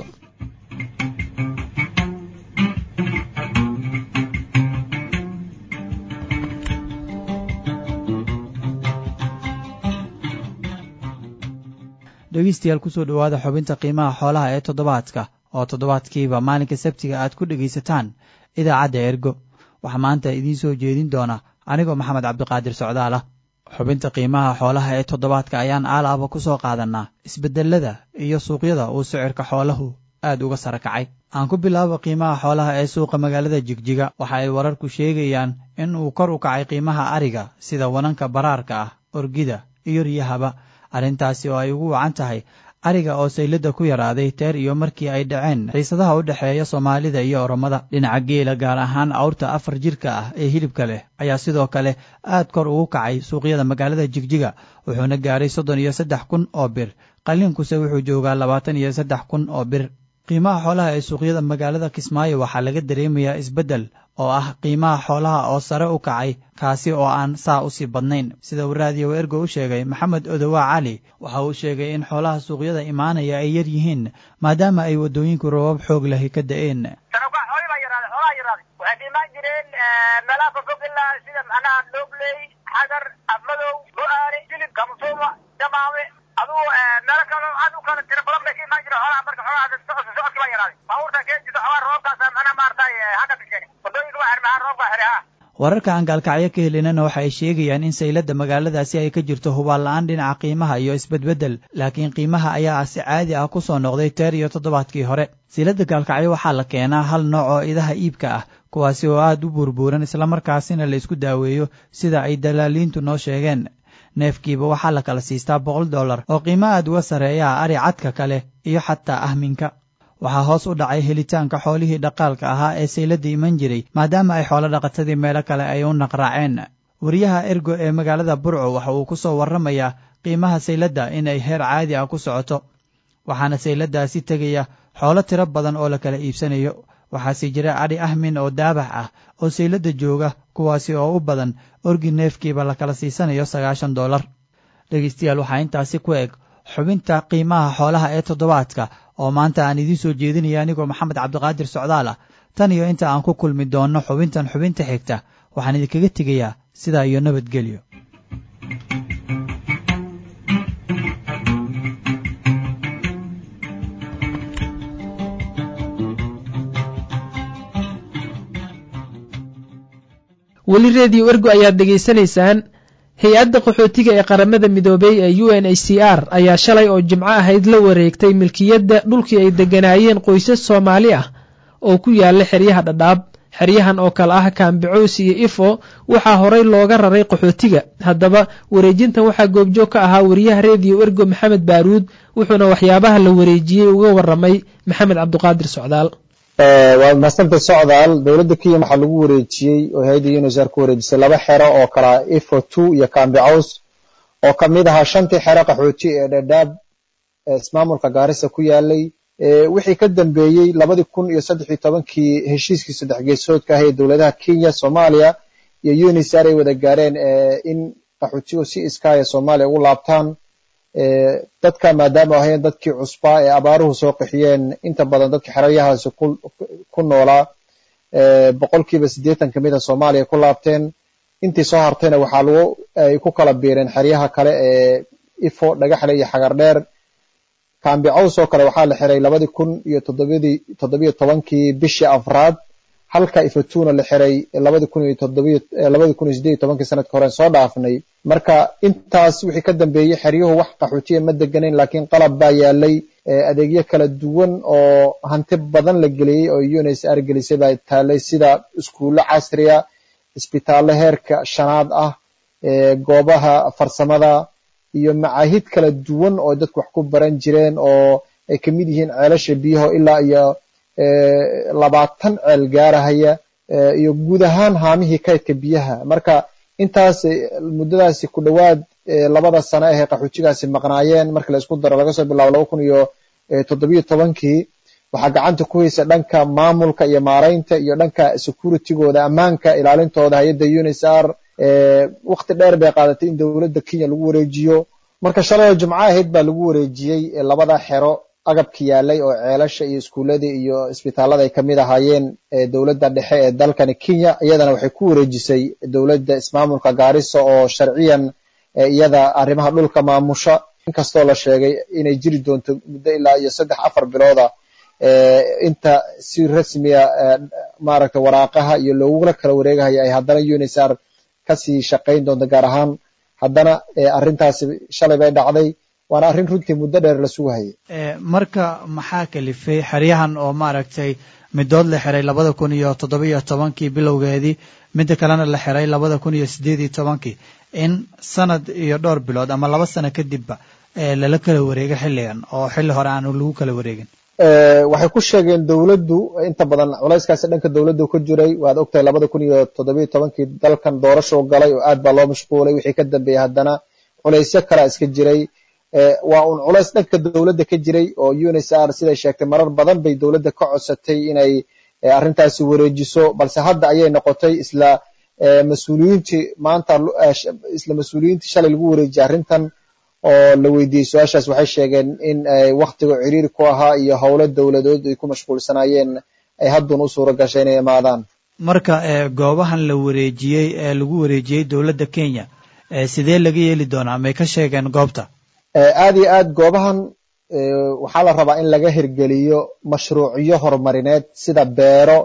S17: dhegeystayaal kusoo dhowaada xubinta qiimaha xoolaha ee toddobaadka oo toddobaadkiiba maalinka sabtiga aad ku dhegaysataan idaacadda ergo waxaa maanta idiin soo jeedin doona anigoo maxamed cabdiqaadir socdaal ah xubinta qiimaha xoolaha ee toddobaadka ayaan aalaaba ku soo qaadannaa isbeddelada iyo suuqyada uu sicirka xoolahu aad uga sara kacay aan ku bilaabo qiimaha xoolaha ee suuqa magaalada jigjiga waxa ay wararku sheegayaan in uu kor u kacay qiimaha ariga sida wananka baraarka ah orgida iyo riyahaba arrintaasi oo ay ugu wacan tahay ariga oo sayladda ku yaraaday teer iyo markii ay dhaceen xiisadaha u dhexeeya soomaalida iyo oromada dhinaca geela gaar ahaan awrta 4 jirka ah ee hilibka leh ayaa sidoo kale aad kor ugu kacay suuqyada magaalada jigjiga wuxuuna gaaray 33,000 oo bir qaliinkuse wuxuu joogaa 23,000 oo bir qiimaha xoolaha ee suuqyada magaalada Kismaayo waxaa laga dareemayaa isbeddel oo ah qiimaha xoolaha oo sare u kacay kaasi oo aan saa u sii badnayn sida uu raadiyo ergo u sheegay maxamed odowaa cali waxa uu sheegay in xoolaha suuqyada imaanaya ay yar yihiin maadaama ay wadooyinku roobab xoog leh ka da'een
S18: waxay imaan jireen meelaha fogfog ilaa sida macnaha dhobley xagar afmadow go-aale jilib kamsuuma jamaawe aduu meelo kale aad u kala tiro badan bay ka imaan jireen xoolaha marka xoolaha socodkii baa yaraaday baabuurta keen jirta xoolaha roobkaas macnaha maaragtay hagga keen wadooyinka waa xirmahaan roobka xire ha
S17: wararka aan gaalkacyo ka helinana waxa ay sheegayaan in sayladda magaaladaasi ay ka jirto hubaal la-aan dhinaca qiimaha iyo isbedbeddel laakiin qiimaha ayaa si caadi ah ku soo noqday teer iyo toddobaadkii hore sayladda gaalkacyo waxaa la keenaa hal nooc oo idaha iibka ah kuwaasi oo aad u burbuuran islamarkaasina la isku daaweeyo sida ay dalaaliintu noo sheegeen neefkiiba waxaa la kala siistaa $100 oo qiimo aad uga sarreeya ari cadka kale iyo xataa ahminka waxaa hoos u dhacay helitaanka xoolihii dhaqaalka ahaa ee sayladda iman jiray maadaama ay xoolo dhaqatadii meelo kale ay u naqraaceen wariyaha ergo ee magaalada burco waxa uu ku soo warramayaa qiimaha sayladda inay heer caadi ah ku socoto waxaana sayladdaasi tegaya xoolo tiro badan oo la kala iibsanayo waxaase jira adhi ahmin oo daabax ah oo sayladda jooga kuwaasi oo u badan orgi neefkiiba la kala siisanayo $90 dhegaystayaal waxaa intaasi ku eg xubinta qiimaha xoolaha ee toddobaadka oo maanta aan idiin soo jeedinaya anigoo maxamed cabdiqaadir socdaal ah tan iyo inta aan ku kulmi doonno xubinta xigta waxaan idinkaga tegayaa sidaa iyo nabadgelyo
S2: weli reediyo ergo ayaad dhegaysanaysaan hay-adda qaxootiga ee qaramada midoobey ee UNHCR ayaa shalay oo jimco ahayd la wareegtay milkiyadda dhulkii ay degganaayeen qoysas Soomaali ah oo ku yaala xeryaha Dhadhaab xeryahan oo kale ah Kaambicoos iyo Ifo waxaa horey looga raray qaxootiga haddaba wareejintan waxaa goobjoog ka ahaa wariyaha reediyo ergo maxamed baaruud wuxuuna waxyaabaha la wareejiyey uga warramay maxamed cabduqaadir socdaal
S19: waa maasanta socdaal dawladda Kenya waxa lagu wareejiyay oo hay'adda UNHCR ku wareejisay 2 xero oo kala Ifo 2 iyo Kaambicoos oo kamid ah 5 xero qaxooti ee Dhadhaab ismaamulka Gaarisa ku yaalay wixii ka dambeeyay 2013kii heshiiskii saddex geesoodka ah ee dawladaha Kenya Soomaaliya iyo UNHCR ay wada gaareen in qaxootigu si iskaaya Soomaaliya ugu laabtaan dadka maadaama ahayn dadkii cusbaa ee abaaruhu soo qixiyeen inta badan dadka xeryahaas ku noolaa 80% kamid ah Soomaaliya ku laabteen intii soo hartayna waxa ay ku kala biireen xeryaha kale ee Ifo dhagaxle iyo xagar dheer Kaambicoos oo kale waxaa la xiray 2017kii bishii afraad halka Ifo 2 la xiray 2018 sanadka hore soo dhaafnay marka intaas wixii ka dambeeyay xeryuhu wax qaxootiye ma deganeen laakiin qalab baa yaalay adeegyo kala duwan oo hanti badan la geliyay oo UNHCR gelisay baa taalay sida iskuulo casri ah isbitaallo heerka shanaad ah goobaha farsamada iyo macaahid kala duwan oo dadku wax ku baran jireen oo ay kamid yihiin ceelasha biyaha ilaa iyo 20 ceel gaarahaya iyo guud ahaan haamihii kaydka biyaha marka intaas muddadaasi ku dhawaad 2 sano ee qaxootigaasi maqnaayeen marka la isku daro laga soo bilaabo 2017kii waxaa gacanta ku haysa dhanka maamulka iyo maaraynta iyo dhanka securitigooda ammaanka ilaalintooda hay-adda UNHCR waqti dheer bay qaadatay in dowladda Kenya lagu wareejiyo marka shalay jumco ahayd baa lagu wareejiyey labada xero agabka yaalay oo ceelasha iyo iskuuladii iyo isbitaalada ay kamid ahaayeen dowladda dhexe ee dalkani Kenya iyadana waxay ku wareejisay dowladda ismaamulka Gaarisa oo sharciyan iyada arrimaha dhulka maamusha inkastoo la sheegay inay jiri doonto muddo ilaa iyo 3-4 bilooda inta si rasmiya maaragtay waraaqaha iyo loogu kala wareegayo ay haddana UNHCR kasii shaqayn doonto gaar ahaan haddana arrintaasi shalay bay dhacday waana arrin runtii muddo dheer la sugayay
S17: marka maxaa kalifay xeryahan oo maaragtay midood la xiray 2017 bilowgeedii midda kalena la xiray 2018 in sanad iyo dhowr bilood ama 2 sano kadibba lala kala wareego xilligan oo xilli hore aan lagu kala wareegin
S19: waxay ku sheegeen dawladdu inta badan culayskaas dhanka dawladdu ku jiray waad ogtahay 2017 dalkan doorasho galay oo aad baa loo mashquulay wixii ka dambeeyay haddana culaysyo kale iska jiray waa un culays dhanka dawladda ka jiray oo UNHCR siday sheegtay marar badan bay dawladda ka codsatay inay arrintaasi wareejiso balse hadda ayay noqotay isla mas'uuliyiintii maanta isla mas'uuliyiintii shalay lagu wareejiyay arrintan oo la weydiiyey su-aashaas waxay sheegeen in waqtiga ciriiri ku ahaa iyo howlo dawladood ay ku mashquulsanaayeen ay hadduun u suura gashay inay imaadaan
S17: marka goobahan la wareejiyey lagu wareejiyey dowladda Kenya sidee laga yeeli doonaa may ka sheegeen goobta
S19: aad iyo aad goobahan waxaa la rabaa in laga hirgeliyo mashruucyo horumarineed sida beero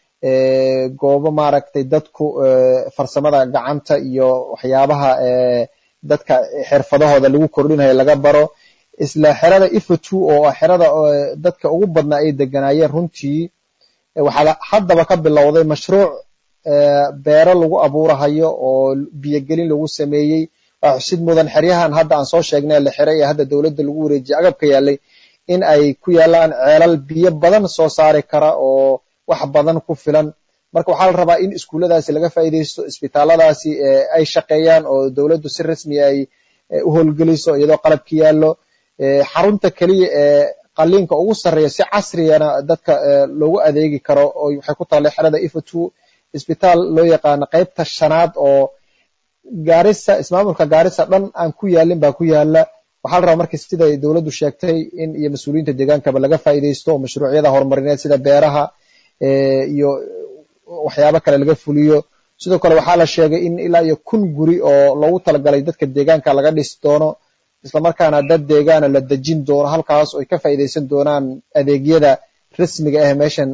S19: goobo maaragtay dadku farsamada gacanta iyo waxyaabaha dadka xirfadahooda lagu kordhinayo laga baro isla xerada Ifatu oo xerada dadka ugu badnaa ay deganaayeen runtii waxaa haddaba ka bilowday mashruuc beero lagu abuurahayo oo biyogelin lagu sameeyey xusid mudan xeryahan hadda aan soo sheegnay la xiray ee hadda dawladda lagu wareejiyay agabka yaalay in ay ku yaalaan ceelal biyo badan soo saari kara oo wax badan ku filan marka waxaa la rabaa in iskuuladaasi laga faa'iideysto isbitaaladaasi ay shaqeeyaan oo dawladdu si rasmi ay u howlgeliso iyadoo qalabki yaallo xarunta kaliya ee qaliinka ugu sarreeya si casriyana dadka loogu adeegi karo oo waxay ku taallay xerada Ifatu isbitaal loo yaqaan qaybta shanaad oo Gaarisa ismaamulka Gaarisa dhan aan ku yaalin baa ku yaala waxaa la rabaa markii sida dawladdu sheegtay in iyo mas'uuliyiinta deegaankaba laga faa'iideysto mashruucyada horumarineed sida beeraha iyo waxyaabo kale laga fuliyo sidoo kale waxaa la sheegay in ilaa iyo 1,000 guri oo loogu talagalay dadka deegaanka laga dhisi doono isla markaana dad deegaana la dejin doono halkaas oo ay ka faa'iideysan doonaan adeegyada rasmiga ah meeshan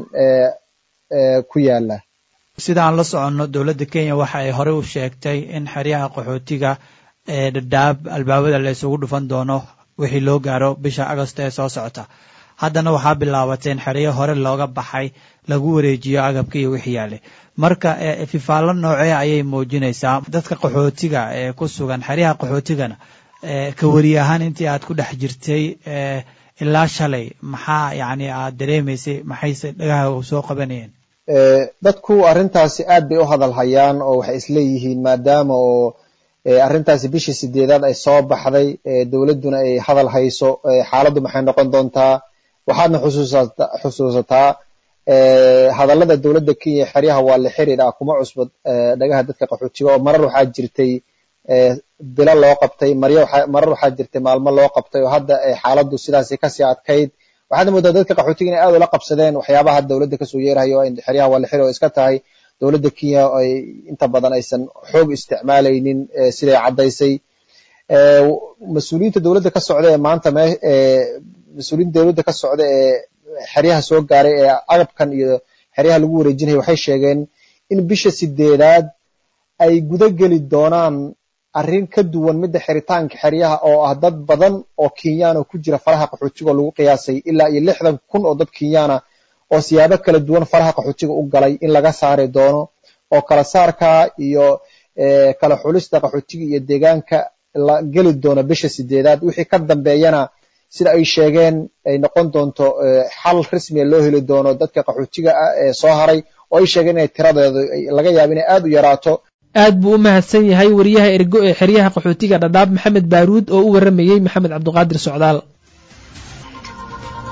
S19: ku yaala
S17: sida aan la soconno dowladda Kenya waxa ay hore u sheegtay in xeryaha qaxootiga Dadaab albaabada la isugu dhufan doono wixii loo gaaro bisha Agoosto ee soo socota haddana waxaa bilaabatay in xeryo hore looga baxay lagu wareejiyo agabka iyo wixii yaalay marka fifaalo noocee ayay muujinaysaa dadka qaxootiga ee ku sugan xeryaha qaxootigana ka wari ahaan intii aad ku dhex jirtay ilaa shalay maxaa yacni aad dareemaysay maxayse dhagaha u soo qabanayeen
S19: dadku arrintaasi aad bay u hadal hayaan oo waxay isleeyihiin maadaama oo arrintaasi bishii 8aad ay soo baxday dawladduna ay hadal hayso xaaladdu maxay noqon doontaa waxaadna xusuusataa hadallada dawladda Kenya xeryaha waa la xiriir kuma cusbad dhagaha dadka qaxootiga oo marar waxaa jirtay bilo loo qabtay marar waxaa jirtay maalmo loo qabtay oo hadda xaaladdu sidaas ka sii adkayd waxaad moodaa dadka qaxootiga inay aad ula qabsadeen waxyaabaha dawladda ka soo yeerayo in xeryaha waa la xiriir oo iska tahay dawladda Kenya ay inta badan aysan xoog isticmaalaynin siday cadaysay mas'uuliyiinta dawladda ka socda ee maanta mas'uuliyiinta dawladda ka socda ee xeryaha soo gaaray ee agabkan iyo xeryaha lagu wareejinayo waxay sheegeen in bisha 8aad ay guda geli doonaan arrin ka duwan midda xiritaanka xeryaha oo ah dad badan oo Kenyaan oo ku jira faraha qaxootiga lagu qiyaasay ilaa iyo 60,000 oo dad Kenyaan oo siyaabo kala duwan faraha qaxootiga u galay in laga saari doono oo kala saarka iyo kala xulista qaxootiga iyo deegaanka la geli doono bisha 8aad wixii ka dambeeyana sida ay sheegeen ay noqon doonto xal rasmi loo heli doono dadka qaxootiga ee soo haray oo ay sheegeen inay tiradeedu laga yaabo inay aad u yaraato
S2: aad buu u mahadsan yahay wariyaha ergo ee xeryaha qaxootiga Dadaab Maxamed Baaruud oo u waramayay Maxamed Cabduqaadir Socdaal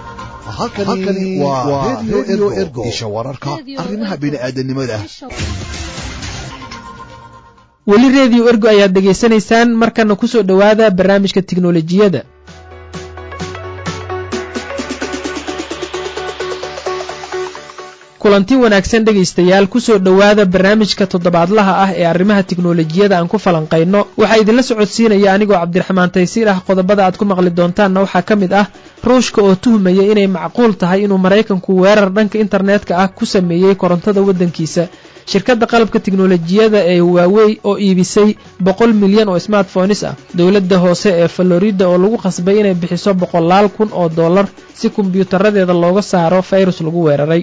S4: halkani waa radio ergo isha wararka arrimaha bini'aadanimada.
S2: weli redio ergo ayaad dhegaysanaysaan, markana ku soo dhowaada barnaamijka tiknolojiyadda. kulanti wanaagsan dhegaystayaal, ku soo dhowaada barnaamijka toddobaadlaha ah ee arrimaha tiknolojiyada aan ku falanqayno. waxaa idinla socodsiinaya anigoo cabdiraxmaan taysiir ah. qodobada aad ku maqli doontaanna waxaa ka mid ah ruushka oo tuhmaya inay macquul tahay inuu maraykanku weerar dhanka internetka ah ku sameeyey korontada waddankiisa. shirkadda qalabka tiknolojiyada ee Huawei oo iibisay 100 milyan oo smartphones ah. dowladda hoose ee Florida oo lagu qasbay inay bixiso $100,000 si kombiyuutaradeeda looga saaro virus lagu weeraray.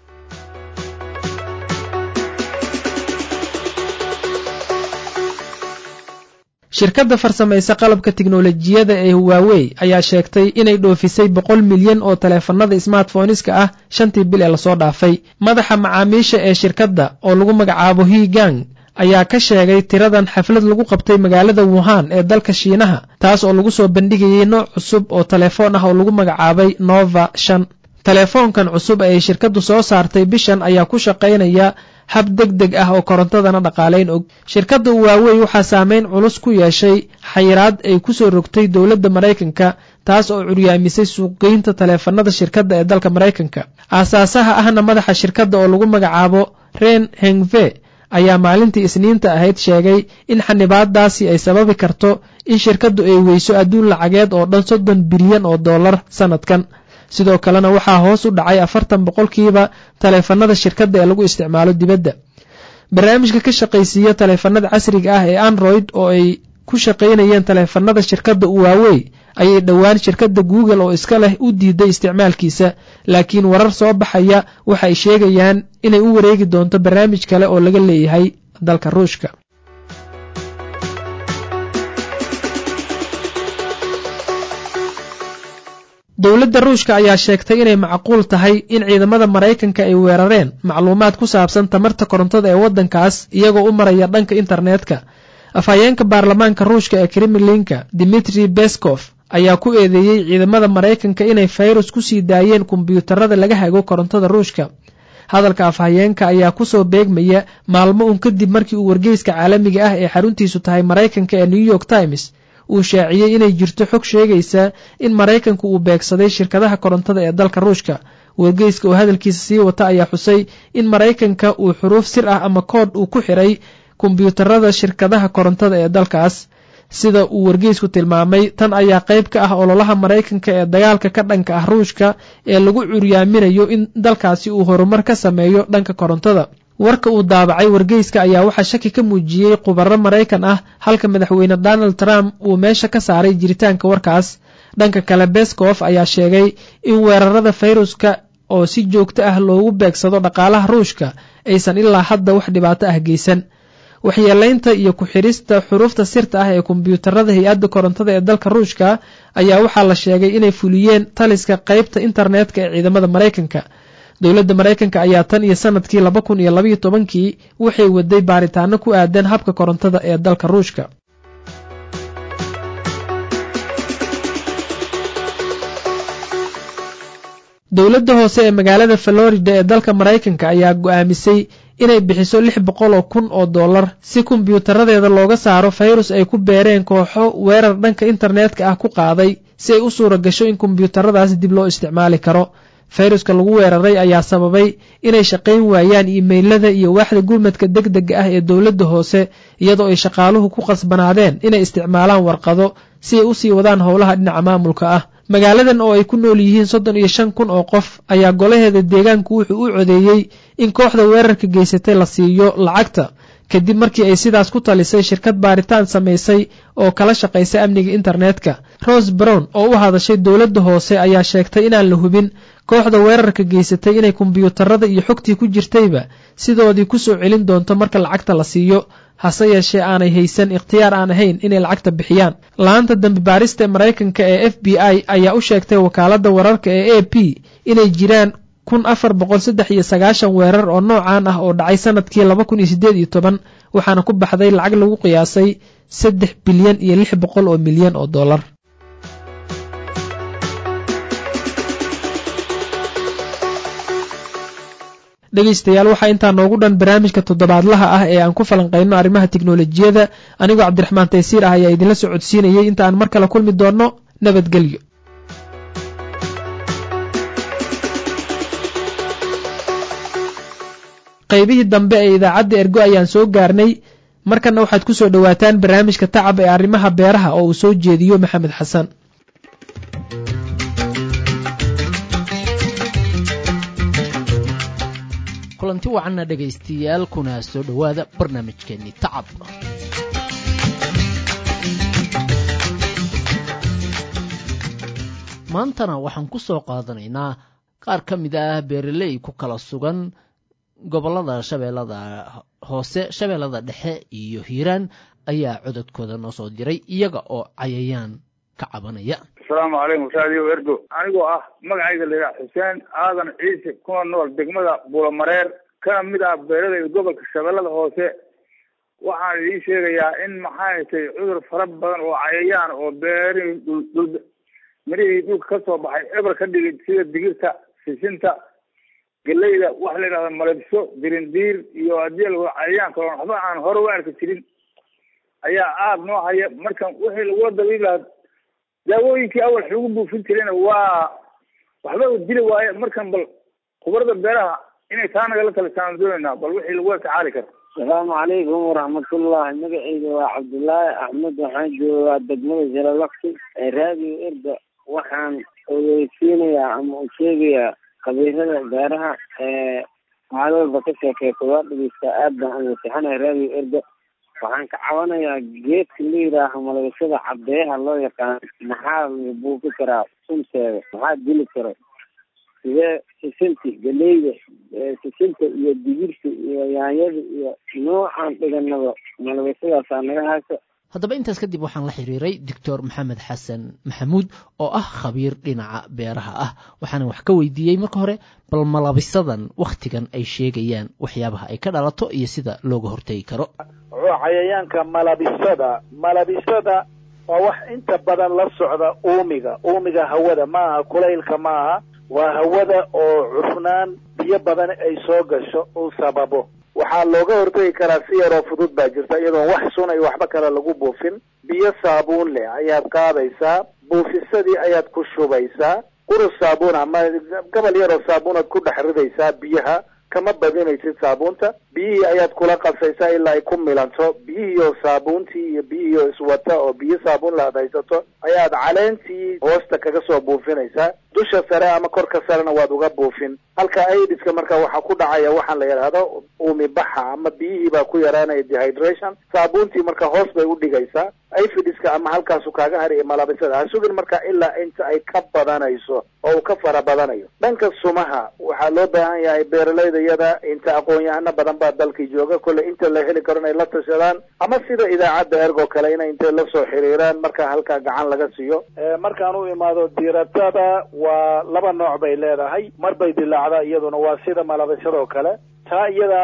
S2: shirkadda farsamaysa qalabka tiknolojiyada ee Huawei ayaa sheegtay inay dhoofisay 100 milyan oo taleefanada smartphoneska ah 5 bil ee lasoo dhaafay. madaxa macaamiisha ee shirkadda oo lagu magacaabo He Gang ayaa ka sheegay tiradan xaflad lagu qabtay magaalada Wuhan ee dalka Shiinaha, taas oo lagu soo bandhigayay nooc cusub oo telefoon ah oo lagu magacaabay Nova 5. telefoonkan cusub ee shirkaddu soo saartay bishan ayaa ku shaqaynaya hab degdeg ah oo korontadana dhaqaaleyn og. shirkadda Huawei waxaa saameyn culus ku yeeshay xayiraad ay ku soo rogtay dowladda Maraykanka, taas oo curyaamisay suuqgeynta taleefanada shirkadda ee dalka Maraykanka. aasaasaha ahna madaxa shirkadda oo lagu magacaabo Ren Hengve ayaa maalintii Isniinta ahayd sheegay in xanibaadaasi ay sababi karto in shirkaddu ay weyso adduun lacageed oo dhan $30 bilyan sanadkan. sidoo kalena waxaa hoos u dhacay 40% taleefanada shirkadda ee lagu isticmaalo dibadda. barnaamijka ka shaqaysiiya taleefanada casriga ah ee Android oo ay ku shaqaynayeen taleefanada shirkadda Huawei ayay dhowaan shirkadda Google oo iska leh u diiday isticmaalkiisa, laakiin warar soo baxaya waxay sheegayaan inay u wareegi doonto barnaamij kale oo laga leeyahay dalka Ruushka. dowladda Ruushka ayaa sheegtay inay macquul tahay in ciidamada Maraykanka ay weerareen macluumaad ku saabsan tamarta korontada ee waddankaas iyagoo u maraya dhanka internetka. afhayeenka baarlamaanka Ruushka ee Kremlinka Dmitry Peskov ayaa ku eedeeyay ciidamada Maraykanka inay virus ku sii daayeen kombiyuutarada laga hago korontada Ruushka. hadalka afhayeenka ayaa ku soo beegmaya maalmo kadib markii uu wargeyska caalamiga ah ee xaruntiisu tahay Maraykanka ee New York Times uu shaaciyay inay jirto xog sheegaysa in Maraykanku uu beegsaday shirkadaha korontada ee dalka Ruushka. wargeyska oo hadalkiisa sii wata ayaa xusay in Maraykanka uu xuruuf sir ah ama kood uu ku xiray kombiyuutarada shirkadaha korontada ee dalkaas. sida uu wargeysku tilmaamay, tan ayaa qayb ka ah ololaha Maraykanka ee dagaalka ka dhanka ah Ruushka ee lagu curyaaminayo in dalkaasi uu horumar ka sameeyo dhanka korontada. warka uu daabacay wargeyska ayaa waxaa shaki ka muujiyey khubaro Maraykan ah, halka madaxweyne Donald Trump uu meesha ka saaray jiritaanka warkaas. dhanka kale, Peskov ayaa sheegay in weerarada fayruska oo si joogto ah loogu beegsado dhaqaalaha Ruushka aysan ilaa hadda wax dhibaato ah geysan. waxyeelaynta iyo ku xirista xuruufta sirta ah ee kombiyuutarada hay-adda korontada ee dalka Ruushka ayaa waxaa la sheegay inay fuliyeen taliska qaybta internetka ee ciidamada Maraykanka. dowladda Maraykanka ayaa tan iyo sanadkii 2012 waxay waday baaritaano ku aadan habka korontada ee dalka Ruushka. dowladda hoose ee magaalada Florida ee dalka Maraykanka ayaa go'aamisay inay bixiso $600,000 si kombiyuutaradeeda looga saaro virus ay ku beereen kooxo weerar dhanka internetka ah ku qaaday si ay u suura gasho in kombiyuutaradaas dib loo isticmaali karo. fayruska lagu weeraray ayaa sababay inay shaqayn waayaan iimaylada iyo waaxda gurmadka degdega ah ee dowladda hoose, iyadoo ay shaqaaluhu ku qasbanaadeen inay isticmaalaan warqado si ay u sii wadaan howlaha dhinaca maamulka ah. magaaladan oo ay ku nool yihiin 35,000 oo qof ayaa golaheeda deegaanku wuxuu u codeeyey in kooxda weerarka geysatay la siiyo lacagta, kadib markii ay sidaas ku talisay shirkad baaritaan samaysay oo kala shaqaysa amniga internetka. Rose Brown oo u hadashay dowladda hoose ayaa sheegtay inaan la hubin kooxda weerarka geysatay inay kombiyuutarada iyo xogtii ku jirtayba sidoodii ku soo celin doonto marka lacagta la siiyo, hase yeeshee aanay haysan ikhtiyaar aan ahayn inay lacagta bixiyaan. laanta dambi baarista ee Maraykanka ee FBI ayaa u sheegtay wakaaladda wararka ee AP inay jiraan 1439 weerar oo noocan ah oo dhacay sanadkii 2018, waxaana ku baxday lacag lagu qiyaasay $3 bilyan iyo $600 milyan. dhegaystayaal waxaa intaa noogu dhan barnaamijka toddobaadlaha ah ee aan ku falanqayno arrimaha tiknolojiyadda anigoo cabdiraxmaan taysiir ah ayaa idinla socodsiinayay inta aan mar kale kulmi doonno nabadgelyo. qaybihii dambe ee idaacadda ergo ayaan soo gaarnay. markana waxaad ku soo dhowaataan barnaamijka tacab ee arrimaha beeraha oo uu soo jeediyo maxamed xasan.
S3: kulanti wacanna dhegaystayaal kuna soo dhowaada barnaamijkeennii tacab. maantana waxaan ku soo qaadanaynaa qaar ka mid ah beeraley ku kala sugan gobollada shabeellada hoose, shabeellada dhexe iyo hiiraan ayaa codadkooda noo soo diray iyaga oo cayayaan ka cabanaya.
S20: asalaamu calaykum radio ergo, anigoo ah magacayga layidhaha xuseen aadan ciise kuna nool degmada buulamareer kana mid ah beeraleyda gobolka shabeellada hoose. waxaan idiin sheegayaa in maxay tahay cudur fara badan oo cayayaan oo beerihii mirihii dhulka ka soo baxay eber ka dhigay sida digirta, sisinta, galeyda, waxa la yidhahda malabso, dirindiir iyo haddii lagu cayayaan kale waxba aan hore u arki jirin ayaa aada noo haya. markan wixii lagula dabiib lahaa daawooyinkii awal lagu buufin jirayna waa waxba u dili waaye. markan bal khubarada beeraha inay taa nagala talisaan doonaynaa bal wixii lagula tacaali karo.
S21: asalaamu calaykum waraxmatullahi. magacayga waa cabdullaahi axmed, waxaan joogaa degmada jalalaqsi ee radio erga. waxaan ogeysiinayaa ama u sheegayaa khabiirada beeraha maalin walba ka sheekeysa waa dhegeysta aad baan uga sixanahay radio erga. waxaan ka cabanayaa geedka la yidhaaho malabashada cabeeha loo yaqaan, maxaa lagu buufi karaa sunteeda, maxaa dili karo, sidee sisinta, galeyda, sisinta iyo digirta iyo yaanyada iyo noocan dhiganaba malabashadaasaa naga haysa.
S3: haddaba intaas kadib waxaan la xiriiray doctor maxamed xasan maxamuud oo ah khabiir dhinaca beeraha ah. waxaana wax ka weydiiyey marka hore bal malabisadan wakhtigan ay sheegayaan waxyaabaha ay ka dhalato iyo sida looga hortegi karo.
S22: cayayaanka malabisada waa wax inta badan la socda uumiga hawada maaha, kulaylka maaha, waa hawada oo cufnaan biyo badan ay soo gasho uu sababo. waxaa looga hortagi karaa si yaroo fudud baa jirta, iyadoon wax sun iyo waxba kale lagu buufin. biyo saabuun leh ayaad qaadaysaa, buufisadii ayaad ku shubaysaa, qurus saabuun ama gabal yaroo saabuunaad ku dhex ridaysaa biyaha, kama badinaysid saabuunta. biyihii ayaad kula qasaysaa ilaa ay ku milanto. biyihiioo saabuuntii iyo biyihiioo iswata oo biyo saabuun la adhaysato ayaad caleentii hoosta kaga soo buufinaysaa. dusha sare ama korka sarena waad uga buufin. halka aidiska marka waxaa ku dhacaya waxaan la yidhaahdo uumi baxa ama biyihii baa ku yaraanaya dehydration. saabuuntii marka hoos bay u dhigaysaa. aifidiska ama halkaasu kaaga hari malabisada ha sugin marka ilaa inta ay ka badanayso oo uu ka fara badanayo. dhanka sumaha waxaa loo baahan yahay beeralayda iyada inta aqoon-yahano badan baa dalkii jooga, kolle inta la heli karo inay la tashadaan ama sida idaacadda ergo kale inay intay la soo xiriiraan marka halkaa gacan laga siiyo. markaan u imaado diiratada waa laba nooc bay leedahay. mar bay dilaacdaa iyaduna waa sida malabishadoo kale. taa iyada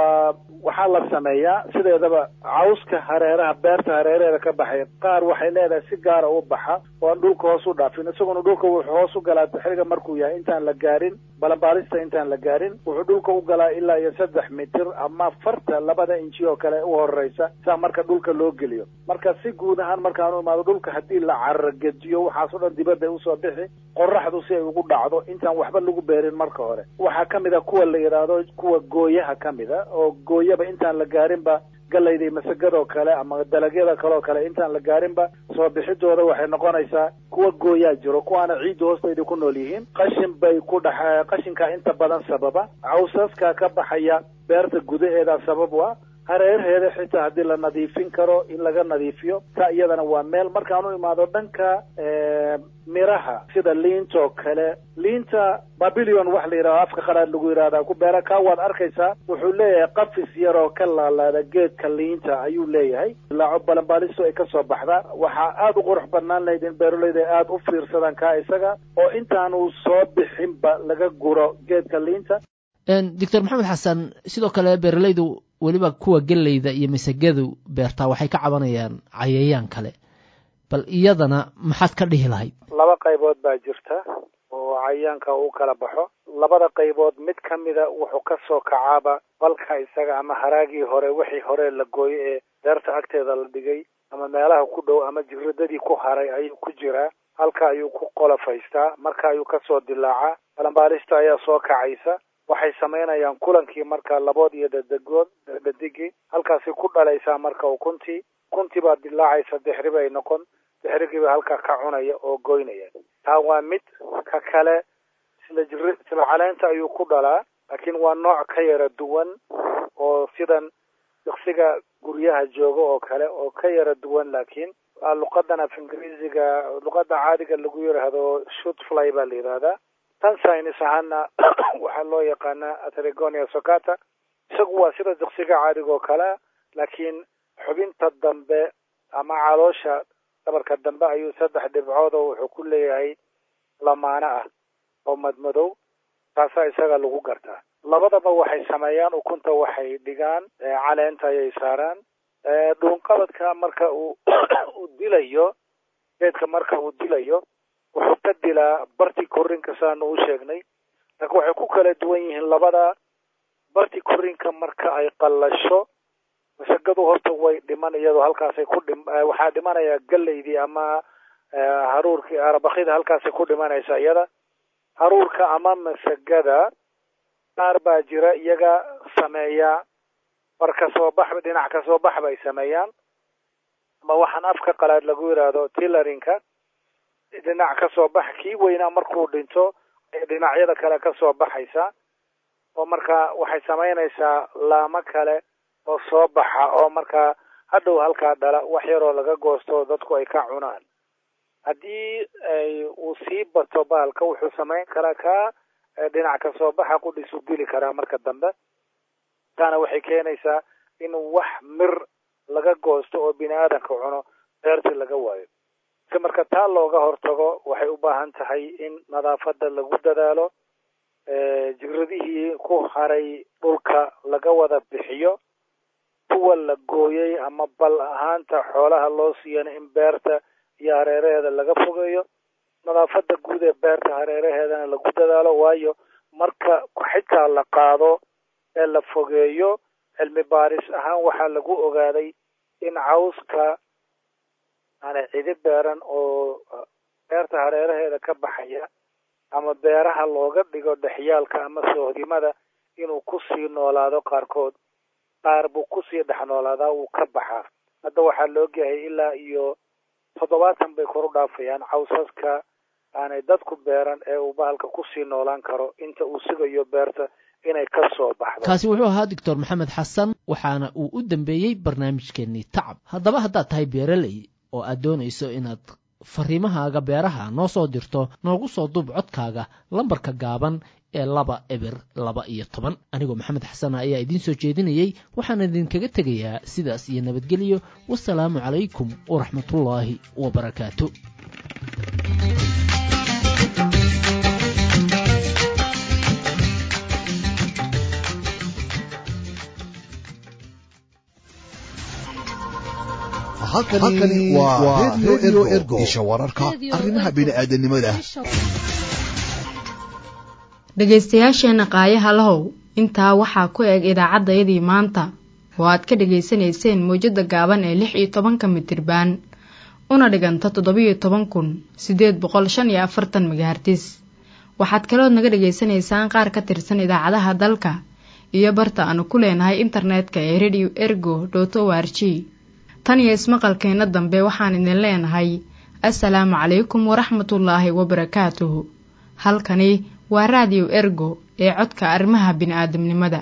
S22: waxaa la sameeyaa sideedaba cawska hareeraha beerta hareeraheeda ka baxay qaar waxay leedahay si gaara u baxa oo aan dhulka hoos u dhaafin. isaguna dhulka wuxuu hoos u galaa xilliga markuu yahay intaan la gaarin balanbaalista, intaan la gaarin wuxuu dhulka u galaa ilaa iyo 3 mitir ama 2 inji oo kale u horeysa saa marka dhulka loo geliyo. marka si guud ahaan markaan u imaado dhulka haddii la carragediyo waxaasoo dhan dibadda usoo bixi, qoraxdu si ay ugu dhacdo intaan waxba lagu beerin. marka hore waxaa kamid a kuwa la yidhaahdo kuwa gooyaha kamid a oo gooyaba intaan la gaarinba galayda masagadoo kale ama dalagyada kaleoo kale intaan la gaarinba soo bixidooda waxay noqonaysaa kuwa gooyaa jiro, kuwaana ciidda hoosteeda ku nool yihiin. qashin bay ku qashinka inta badan sababa. cawsaska ka baxaya beerta gudaheeda sabab u ah. hareeraheeda xitaa haddii la nadiifin karo in laga nadiifiyo taa iyadana waa meel. markaan u imaado dhanka miraha sida liintoo kale, liinta babilion wax la yidhahdo afka qaraad lagu yidhahdaa ku beera kaa waad arkaysaa wuxuu leeyahay qafis yaroo ka laalaada geedka liinta ayuu leeyahay. laaco balanbaalistu ay kasoo baxdaa. waxaa aada u qurux badnaan lahayd in beeraleyda aada u fiirsadaan kaa isaga oo intaanu soo bixinba laga guro geedka liinta.
S3: doctor maxamed xasan, sidoo kale beeralaydu weliba kuwa geleyda iyo masagadu beertaa waxay ka cabanayaan cayayaan kale, bal iyadana maxaad ka dhihi lahayd?
S22: 2 qaybood baa jirta. oo cayayaanka u kala baxo. labada qaybood mid ka mida wuxuu ka soo kacaaba balka isaga ama haraagii hore wixii hore la gooyey ee beerta agteeda la dhigay ama meelaha ku dhow ama jirradadii ku haray ayuu ku jiraa. halka ayuu ku qolafaystaa, marka ayuu kasoo dilaacaa. balanbaalista ayaa soo kacaysa, waxay samaynayaan kulankii marka labood iyo dadigii halkaasi ku dhalaysaa marka ukuntii baa dilaacaysa, dixri bay noqon, dixrigiiba halkaa ka cunaya oo goynaya. taa waa mid. ka kale sila caleenta ayuu ku dhalaa, laakiin waa nooc ka yara duwan oo sidan diqsiga guryaha jooga oo kale oo ka yara duwan. laakiin luqadan af ingiriisiga luqada caadiga lagu yidhaahdo shoot fly baa la yidhaahdaa. tan saynis ahaana waxaa loo yaqaanaa Atrigonia socata. isagu waa sida diqsiga caadiga oo kale, laakiin xubinta dambe ama caloosha dhabarka dambe ayuu 3 dhibcood oo wuxuu ku leeyahay lamaana ah oo madmadow. taasaa isaga lagu gartaa. labadaba waxay sameeyaan ukunta, waxay dhigaan caleenta ayay saaraan. dhuunqabadka marka uu dilayo geedka marka uu dilayo wuxuu ka dilaa barti korinka saanu u sheegnay. laakiin waxay ku kala duwan yihiin labada. barti korinka marka ay qallasho masagadu horta way dhiman, iyadoo halkaasay waxaa dhimanaya galeydii ama haruurkii arabakida halkaasay ku dhimanaysa iyada. haruurka ama masagada qaar baa jira iyaga sameeya bar kasoo bax, dhinac kasoo bax bay sameeyaan, ama waxaan afka qalaad lagu yidhaahdo tillarinka. dhinac kasoo bax, kii weynaa markuu dhinto dhinacyada kale kasoo baxaysa, oo marka waxay samaynaysaa laamo kale oo soo baxa oo markaa hadhow halkaa dhala wax yaroo laga goosto dadku ay ka cunaan. haddii uu sii bato baalka wuxuu samayn karaa ka dhinac kasoo baxa qudhisu dili karaa marka dambe. taana waxay keenaysaa in wax mir laga goosto oo bini aadanka cuno beertii laga waayo. si marka taa looga hortago waxay u baahan tahay in nadaafada lagu dadaalo, jirradihii ku haray dhulka laga wada bixiyo, kuwa la gooyey ama bal ahaanta xoolaha loo siiyana in beerta iyo hareeraheeda laga fogeeyo. nadaafada guud ee beerta hareeraheedana lagu dadaalo, waayo marka xitaa la qaado ee la fogeeyo, cilmi baaris ahaan waxaa lagu ogaaday in cawska aanay cidi beeran oo beerta hareeraheeda ka baxaya ama beeraha looga dhigo dhexyaalka ama soohdimada inuu kusii noolaado. qaar buu kusii dhex noolaadaa, wuu ka baxaa. hadda waxaa la ogyahay ilaa iyo 70 bay kor u dhaafayaan cawsaska aanay dadku beeran ee uu bahalka kusii noolaan karo inta uu sugayo beerta inay ka soo baxdo.
S3: kaasi wuxuu ahaa doctor maxamed xasan, waxaana uu u dambeeyey barnaamijkeennii tacab. haddaba haddaad tahay beeraley oo aad doonayso inaad fariimahaaga beeraha noo soo dirto, noogu soo duub codkaaga lambarka gaaban ee 2 anigoo maxamed xasan ayaa idiin soo jeedinayey. waxaan idinkaga tegayaa sidaas iyo nabadgelyo. wasalaamu calaykum waraxmatullaahi wabarakaatu.
S4: halkani waa Radio Ergo, isha wararka arrimaha bini'aadanimada.
S1: dhegaystayaasheena qaayaha lahow, intaa waxaa ku eg idaacaddayadii maanta oo aad ka dhegaysanayseen mowjadda gaaban ee 16 mitirbaan una dhiganta 17,845 megahertis. waxaad kalood naga dhegaysanaysaan qaar ka tirsan idaacadaha dalka iyo barta aanu ku leenahay internetka ee radio.ergo.org. tan iyo ismaqalkeena dambe waxaan idin leenahay assalaamu calaykum waraxmatullaahi wabarakaatuhu. halkani waa Radio Ergo ee codka arrimaha bini'aadamnimada.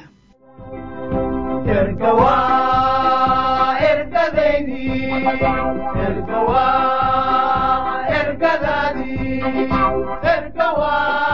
S5: ergadadii